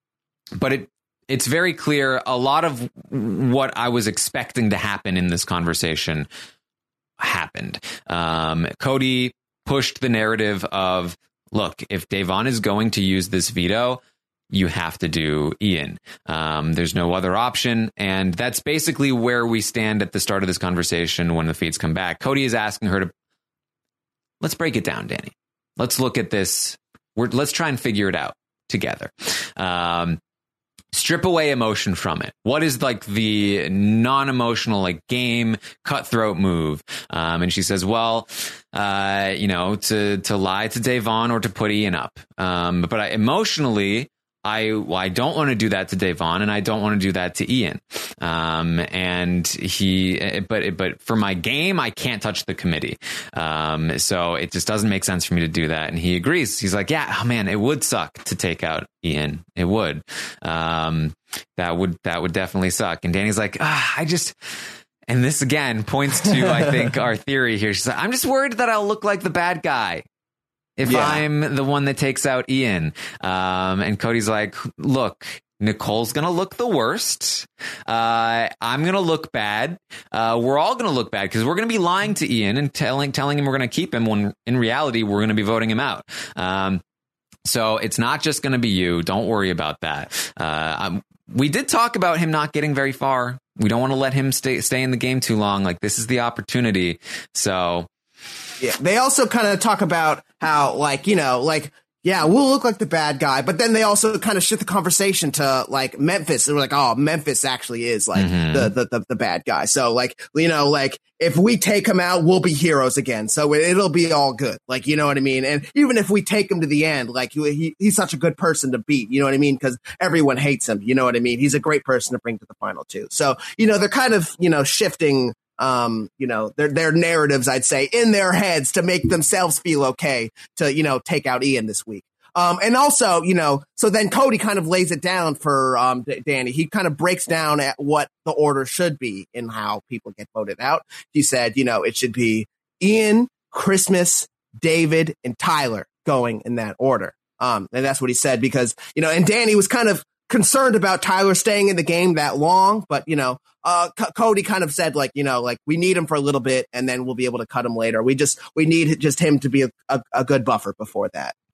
but it it's very clear a lot of what I was expecting to happen in this conversation happened. Um, Cody pushed the narrative of, look, if Da'Vonne is going to use this veto, you have to do Ian. Um, there's no other option. And that's basically where we stand at the start of this conversation when the feeds come back. Cody is asking her to, let's break it down, Danny. Let's look at this. We're, let's try and figure it out together. Um, strip away emotion from it. What is like the non-emotional, like game cutthroat move? Um, and she says, well, uh, you know, to, to lie to Da'Vonne or to put Ian up. Um, but I, emotionally, I I don't want to do that to Da'Vonne, and I don't want to do that to Ian. Um, and he, but but for my game, I can't touch the committee. Um, so it just doesn't make sense for me to do that. And he agrees. He's like, yeah, oh man, it would suck to take out Ian. It would. Um, that would that would definitely suck. And Danny's like, ah, I just. And this again points to, I think, our theory here. She's like, I'm just worried that I'll look like the bad guy if yeah. I'm the one that takes out Ian. Um, and Cody's like, look, Nicole's going to look the worst. Uh, I'm going to look bad. Uh, we're all going to look bad because we're going to be lying to Ian and telling telling him we're going to keep him when in reality we're going to be voting him out. Um, so it's not just going to be you. Don't worry about that. Uh, um, we did talk about him not getting very far. We don't want to let him stay stay in the game too long. Like, this is the opportunity. So. Yeah, they also kind of talk about how, like, you know, like, yeah, we'll look like the bad guy, but then they also kind of shift the conversation to like Memphis. And we're like, oh, Memphis actually is like mm-hmm. the, the, the, the bad guy. So like, you know, like if we take him out, we'll be heroes again. So it, it'll be all good. Like, you know what I mean? And even if we take him to the end, like he, he he's such a good person to beat, you know what I mean? Because everyone hates him. You know what I mean? He's a great person to bring to the final too. So, you know, they're kind of, you know, shifting Um, you know, their their narratives, I'd say, in their heads to make themselves feel okay to, you know, take out Ian this week. Um, and also, you know, so then Cody kind of lays it down for um, D- Danny. He kind of breaks down at what the order should be in how people get voted out. He said, you know, it should be Ian, Christmas, David, and Tyler going in that order. Um, and that's what he said because, you know, and Danny was kind of concerned about Tyler staying in the game that long, but you know, uh, C- Cody kind of said like, you know, like we need him for a little bit and then we'll be able to cut him later. We just, we need just him to be a, a, a good buffer before that.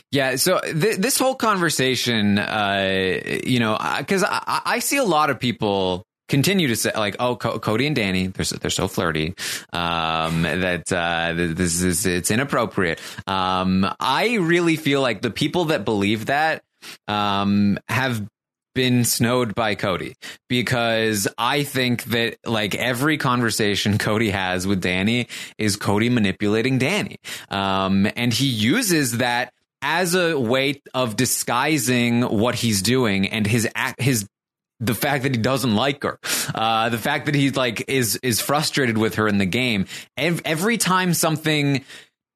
Yeah, so th- this whole conversation, uh, you know, because I-, I see a lot of people continue to say, like, oh, Co- Cody and Danny, they're so, they're so flirty, um, that uh, this is it's inappropriate. Um, I really feel like the people that believe that um, have been snowed by Cody, because I think that like every conversation Cody has with Danny is Cody manipulating Danny. Um, and he uses that as a way of disguising what he's doing and his act, his the fact that he doesn't like her, uh, the fact that he like is is frustrated with her in the game. Every, every time something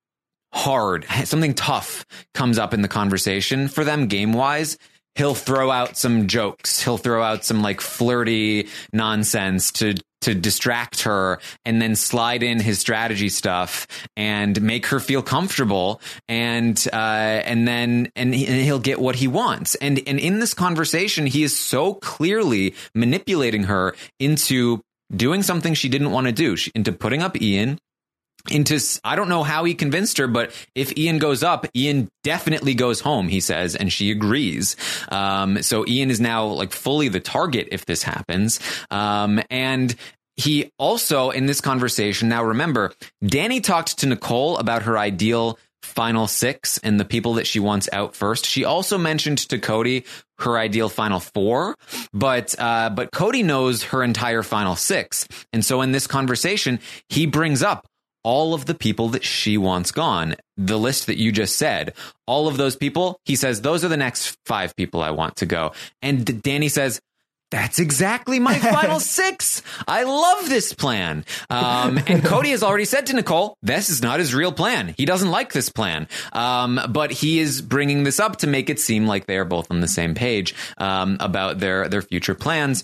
hard, something tough comes up in the conversation for them game wise, he'll throw out some jokes. He'll throw out some like flirty nonsense to to distract her, and then slide in his strategy stuff and make her feel comfortable. And uh, and then and, he, and he'll get what he wants. And and in this conversation, he is so clearly manipulating her into doing something she didn't want to do, she, into putting up Ian. Into I don't know how he convinced her, but if Ian goes up, Ian definitely goes home, he says, and she agrees. Um, so Ian is now like fully the target if this happens. Um, and he also in this conversation, now remember, Danny talked to Nicole about her ideal final six and the people that she wants out first. She also mentioned to Cody her ideal final four, but uh, but Cody knows her entire final six. And so in this conversation, he brings up all of the people that she wants gone, the list that you just said, all of those people, he says, those are the next five people I want to go. And Danny says, that's exactly my final six. I love this plan. Um, and Cody has already said to Nicole, this is not his real plan. He doesn't like this plan. Um, but he is bringing this up to make it seem like they are both on the same page um, about their, their future plans.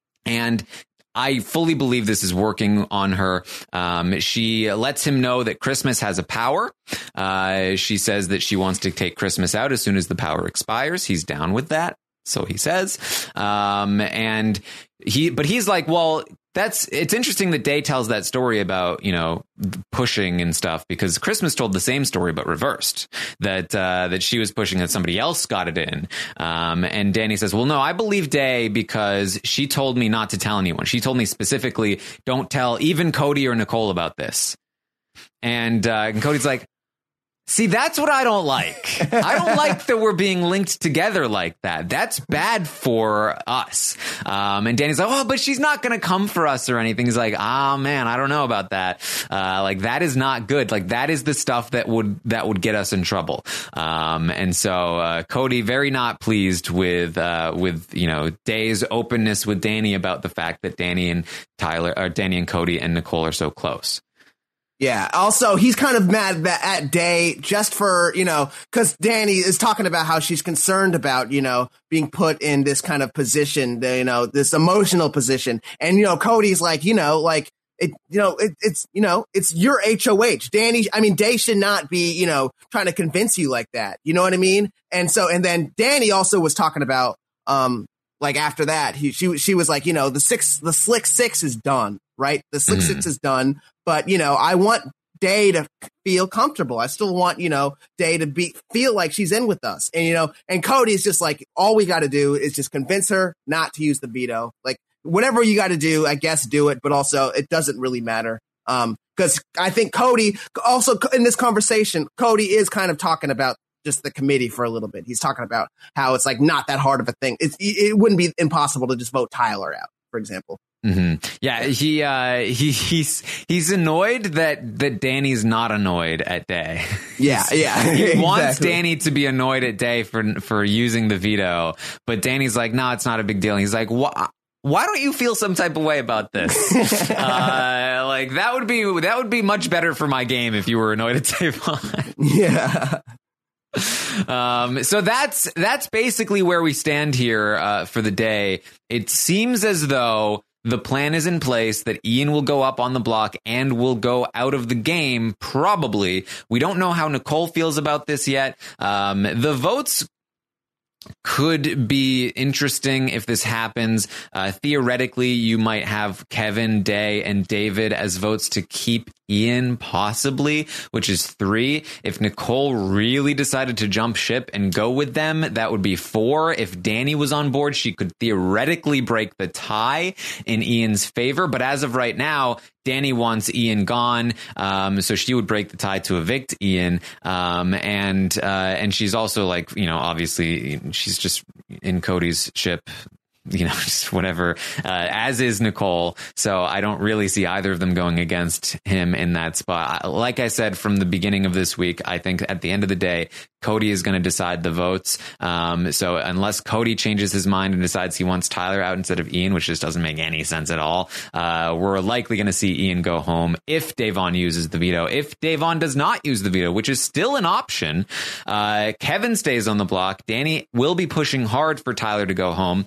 And I fully believe this is working on her. Um, she lets him know that Christmas has a power. Uh, she says that she wants to take Christmas out as soon as the power expires. He's down with that. So he says. Um, and he, but he's like, well, that's, it's interesting that Day tells that story about, you know, pushing and stuff, because Christmas told the same story, but reversed, that, uh, that she was pushing that somebody else got it in. Um, and Danny says, well, no, I believe Day because she told me not to tell anyone. She told me specifically, don't tell even Cody or Nicole about this. And, uh, and Cody's like, see, that's what I don't like. I don't like that we're being linked together like that. That's bad for us. Um, and Danny's like, oh, but she's not going to come for us or anything. He's like, oh, man, I don't know about that. Uh, like, that is not good. Like, that is the stuff that would that would get us in trouble. Um, and so uh, Cody, very not pleased with, uh, with you know, Day's openness with Danny about the fact that Danny and Tyler, or Danny and Cody and Nicole are so close. Yeah. Also, he's kind of mad that at Day just for, you know, because Danny is talking about how she's concerned about, you know, being put in this kind of position, you know, this emotional position. And, you know, Cody's like, you know, like, it, you know, it, it's, you know, it's your H O H. Danny, I mean, Day should not be, you know, trying to convince you like that. You know what I mean? And so, and then Danny also was talking about, um, like after that, he, she, she was like, you know, the six, the slick six is done, right? The slick mm-hmm. six is done. But, you know, I want Day to feel comfortable. I still want, you know, Day to be feel like she's in with us. And, you know, and Cody's just like, all we got to do is just convince her not to use the veto. Like, whatever you got to do, I guess, do it. But also, it doesn't really matter. Um, because I think Cody also in this conversation, Cody is kind of talking about just the committee for a little bit. He's talking about how it's like not that hard of a thing. It's, it wouldn't be impossible to just vote Tyler out, for example. Mm-hmm. Yeah, he uh, he he's he's annoyed that that Danny's not annoyed at Day. Yeah, yeah. He exactly. wants Danny to be annoyed at Day for for using the veto, but Danny's like, no, it's not a big deal. And he's like, why? Why don't you feel some type of way about this? uh, like that would be that would be much better for my game if you were annoyed at Tavon. Yeah. Um, so that's that's basically where we stand here uh, for the day. It seems as though the plan is in place that Ian will go up on the block and will go out of the game, probably. We don't know how Nicole feels about this yet. Um, the votes could be interesting if this happens. Uh, theoretically, you might have Kevin, Day, and David as votes to keep Ian possibly, which is three. If Nicole really decided to jump ship and go with them, that would be four. If Danny was on board, she could theoretically break the tie in Ian's favor. But as of right now, Danny wants Ian gone, um, so she would break the tie to evict Ian. Um, and uh, and she's also like, you know, obviously she's just in Cody's ship, you know, just whatever, uh, as is Nicole. So I don't really see either of them going against him in that spot. Like I said, from the beginning of this week, I think at the end of the day, Cody is going to decide the votes. Um, so unless Cody changes his mind and decides he wants Tyler out instead of Ian, which just doesn't make any sense at all, uh, we're likely going to see Ian go home if Da'Vonne uses the veto. If Da'Vonne does not use the veto, which is still an option, uh, Kevin stays on the block. Danny will be pushing hard for Tyler to go home.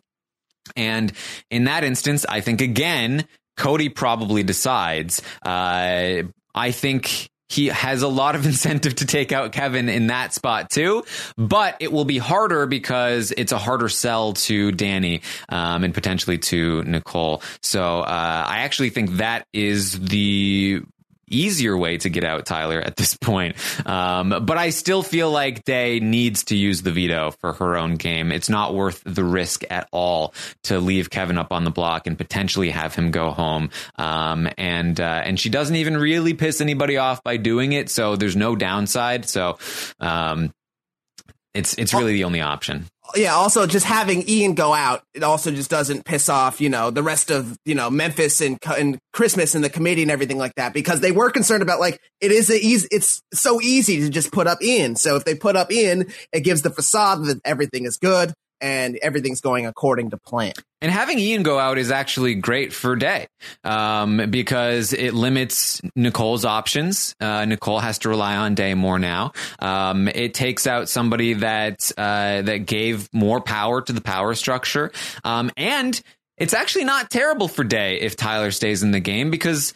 And in that instance, I think, again, Cody probably decides. Uh, I think he has a lot of incentive to take out Kevin in that spot, too. But it will be harder because it's a harder sell to Danny um, and potentially to Nicole. So uh, I actually think that is the easier way to get out Tyler at this point. Um, but I still feel like Day needs to use the veto for her own game. It's not worth the risk at all to leave Kevin up on the block and potentially have him go home. Um, and, uh, and she doesn't even really piss anybody off by doing it. So there's no downside. So, um, it's, it's really the only option. Yeah, also just having Ian go out, it also just doesn't piss off, you know, the rest of, you know, Memphis and, and Christmas and the committee and everything like that, because they were concerned about, like, it is a easy, it's so easy to just put up Ian. So if they put up Ian, it gives the facade that everything is good and everything's going according to plan. And having Ian go out is actually great for Day, um, because it limits Nicole's options. Uh, Nicole has to rely on Day more now. Um, it takes out somebody that uh, that gave more power to the power structure. Um, and it's actually not terrible for Day if Tyler stays in the game, because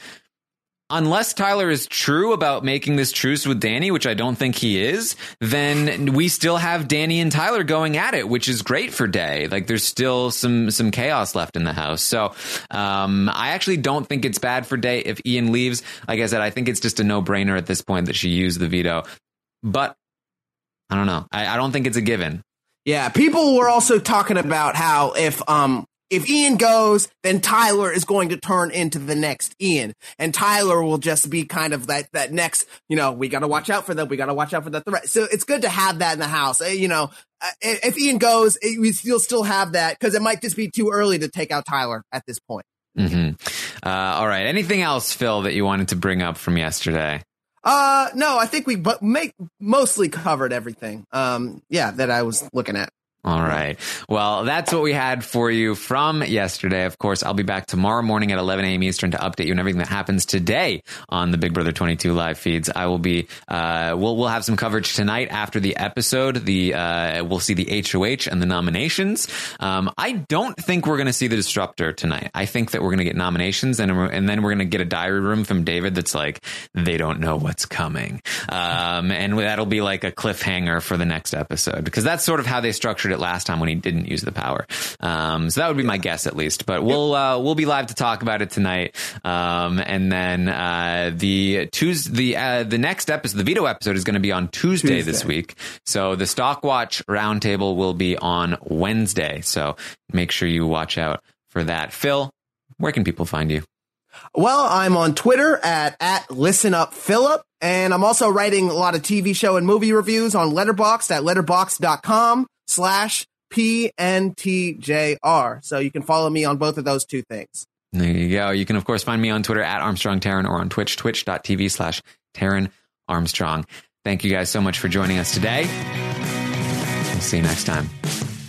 unless Tyler is true about making this truce with Danny, which I don't think he is, then we still have Danny and Tyler going at it, which is great for Day. Like, there's still some some chaos left in the house. So um, I actually don't think it's bad for Day if Ian leaves. Like I said, I think it's just a no-brainer at this point that she used the veto. But I don't know. I, I don't think it's a given. Yeah, people were also talking about how if um if Ian goes, then Tyler is going to turn into the next Ian, and Tyler will just be kind of that that next, you know, we got to watch out for them. We got to watch out for the threat. So it's good to have that in the house. You know, if Ian goes, we still still have that, because it might just be too early to take out Tyler at this point. Mm-hmm. Uh, all right. Anything else, Phil, that you wanted to bring up from yesterday? Uh, no, I think we but make mostly covered everything. Um, yeah, that I was looking at. All right. Well, that's what we had for you from yesterday. Of course, I'll be back tomorrow morning at eleven a.m. Eastern to update you on everything that happens today on the Big Brother twenty-two live feeds. I will be, uh, we'll, we'll have some coverage tonight after the episode. The, uh, we'll see the H O H and the nominations. Um, I don't think we're going to see the Disruptor tonight. I think that we're going to get nominations, and, and then we're going to get a diary room from David that's like, they don't know what's coming. Um, and that'll be like a cliffhanger for the next episode, because that's sort of how they structured it last time when he didn't use the power. Um, so that would be my guess, at least. But we'll uh, we'll be live to talk about it tonight. Um, and then uh, the Tuesday, the uh, the next episode, the veto episode, is going to be on Tuesday, Tuesday this week. So the Stockwatch Roundtable will be on Wednesday. So make sure you watch out for that. Phil, where can people find you? Well, I'm on Twitter at, at ListenUpPhilip, and I'm also writing a lot of T V show and movie reviews on Letterboxd at letterboxd.com slash PNTJR. So you can follow me on both of those two things. There you go. You can, of course, find me on Twitter at Armstrong Taran or on Twitch, twitch.tv slash Taran Armstrong. Thank you guys so much for joining us today. We'll see you next time.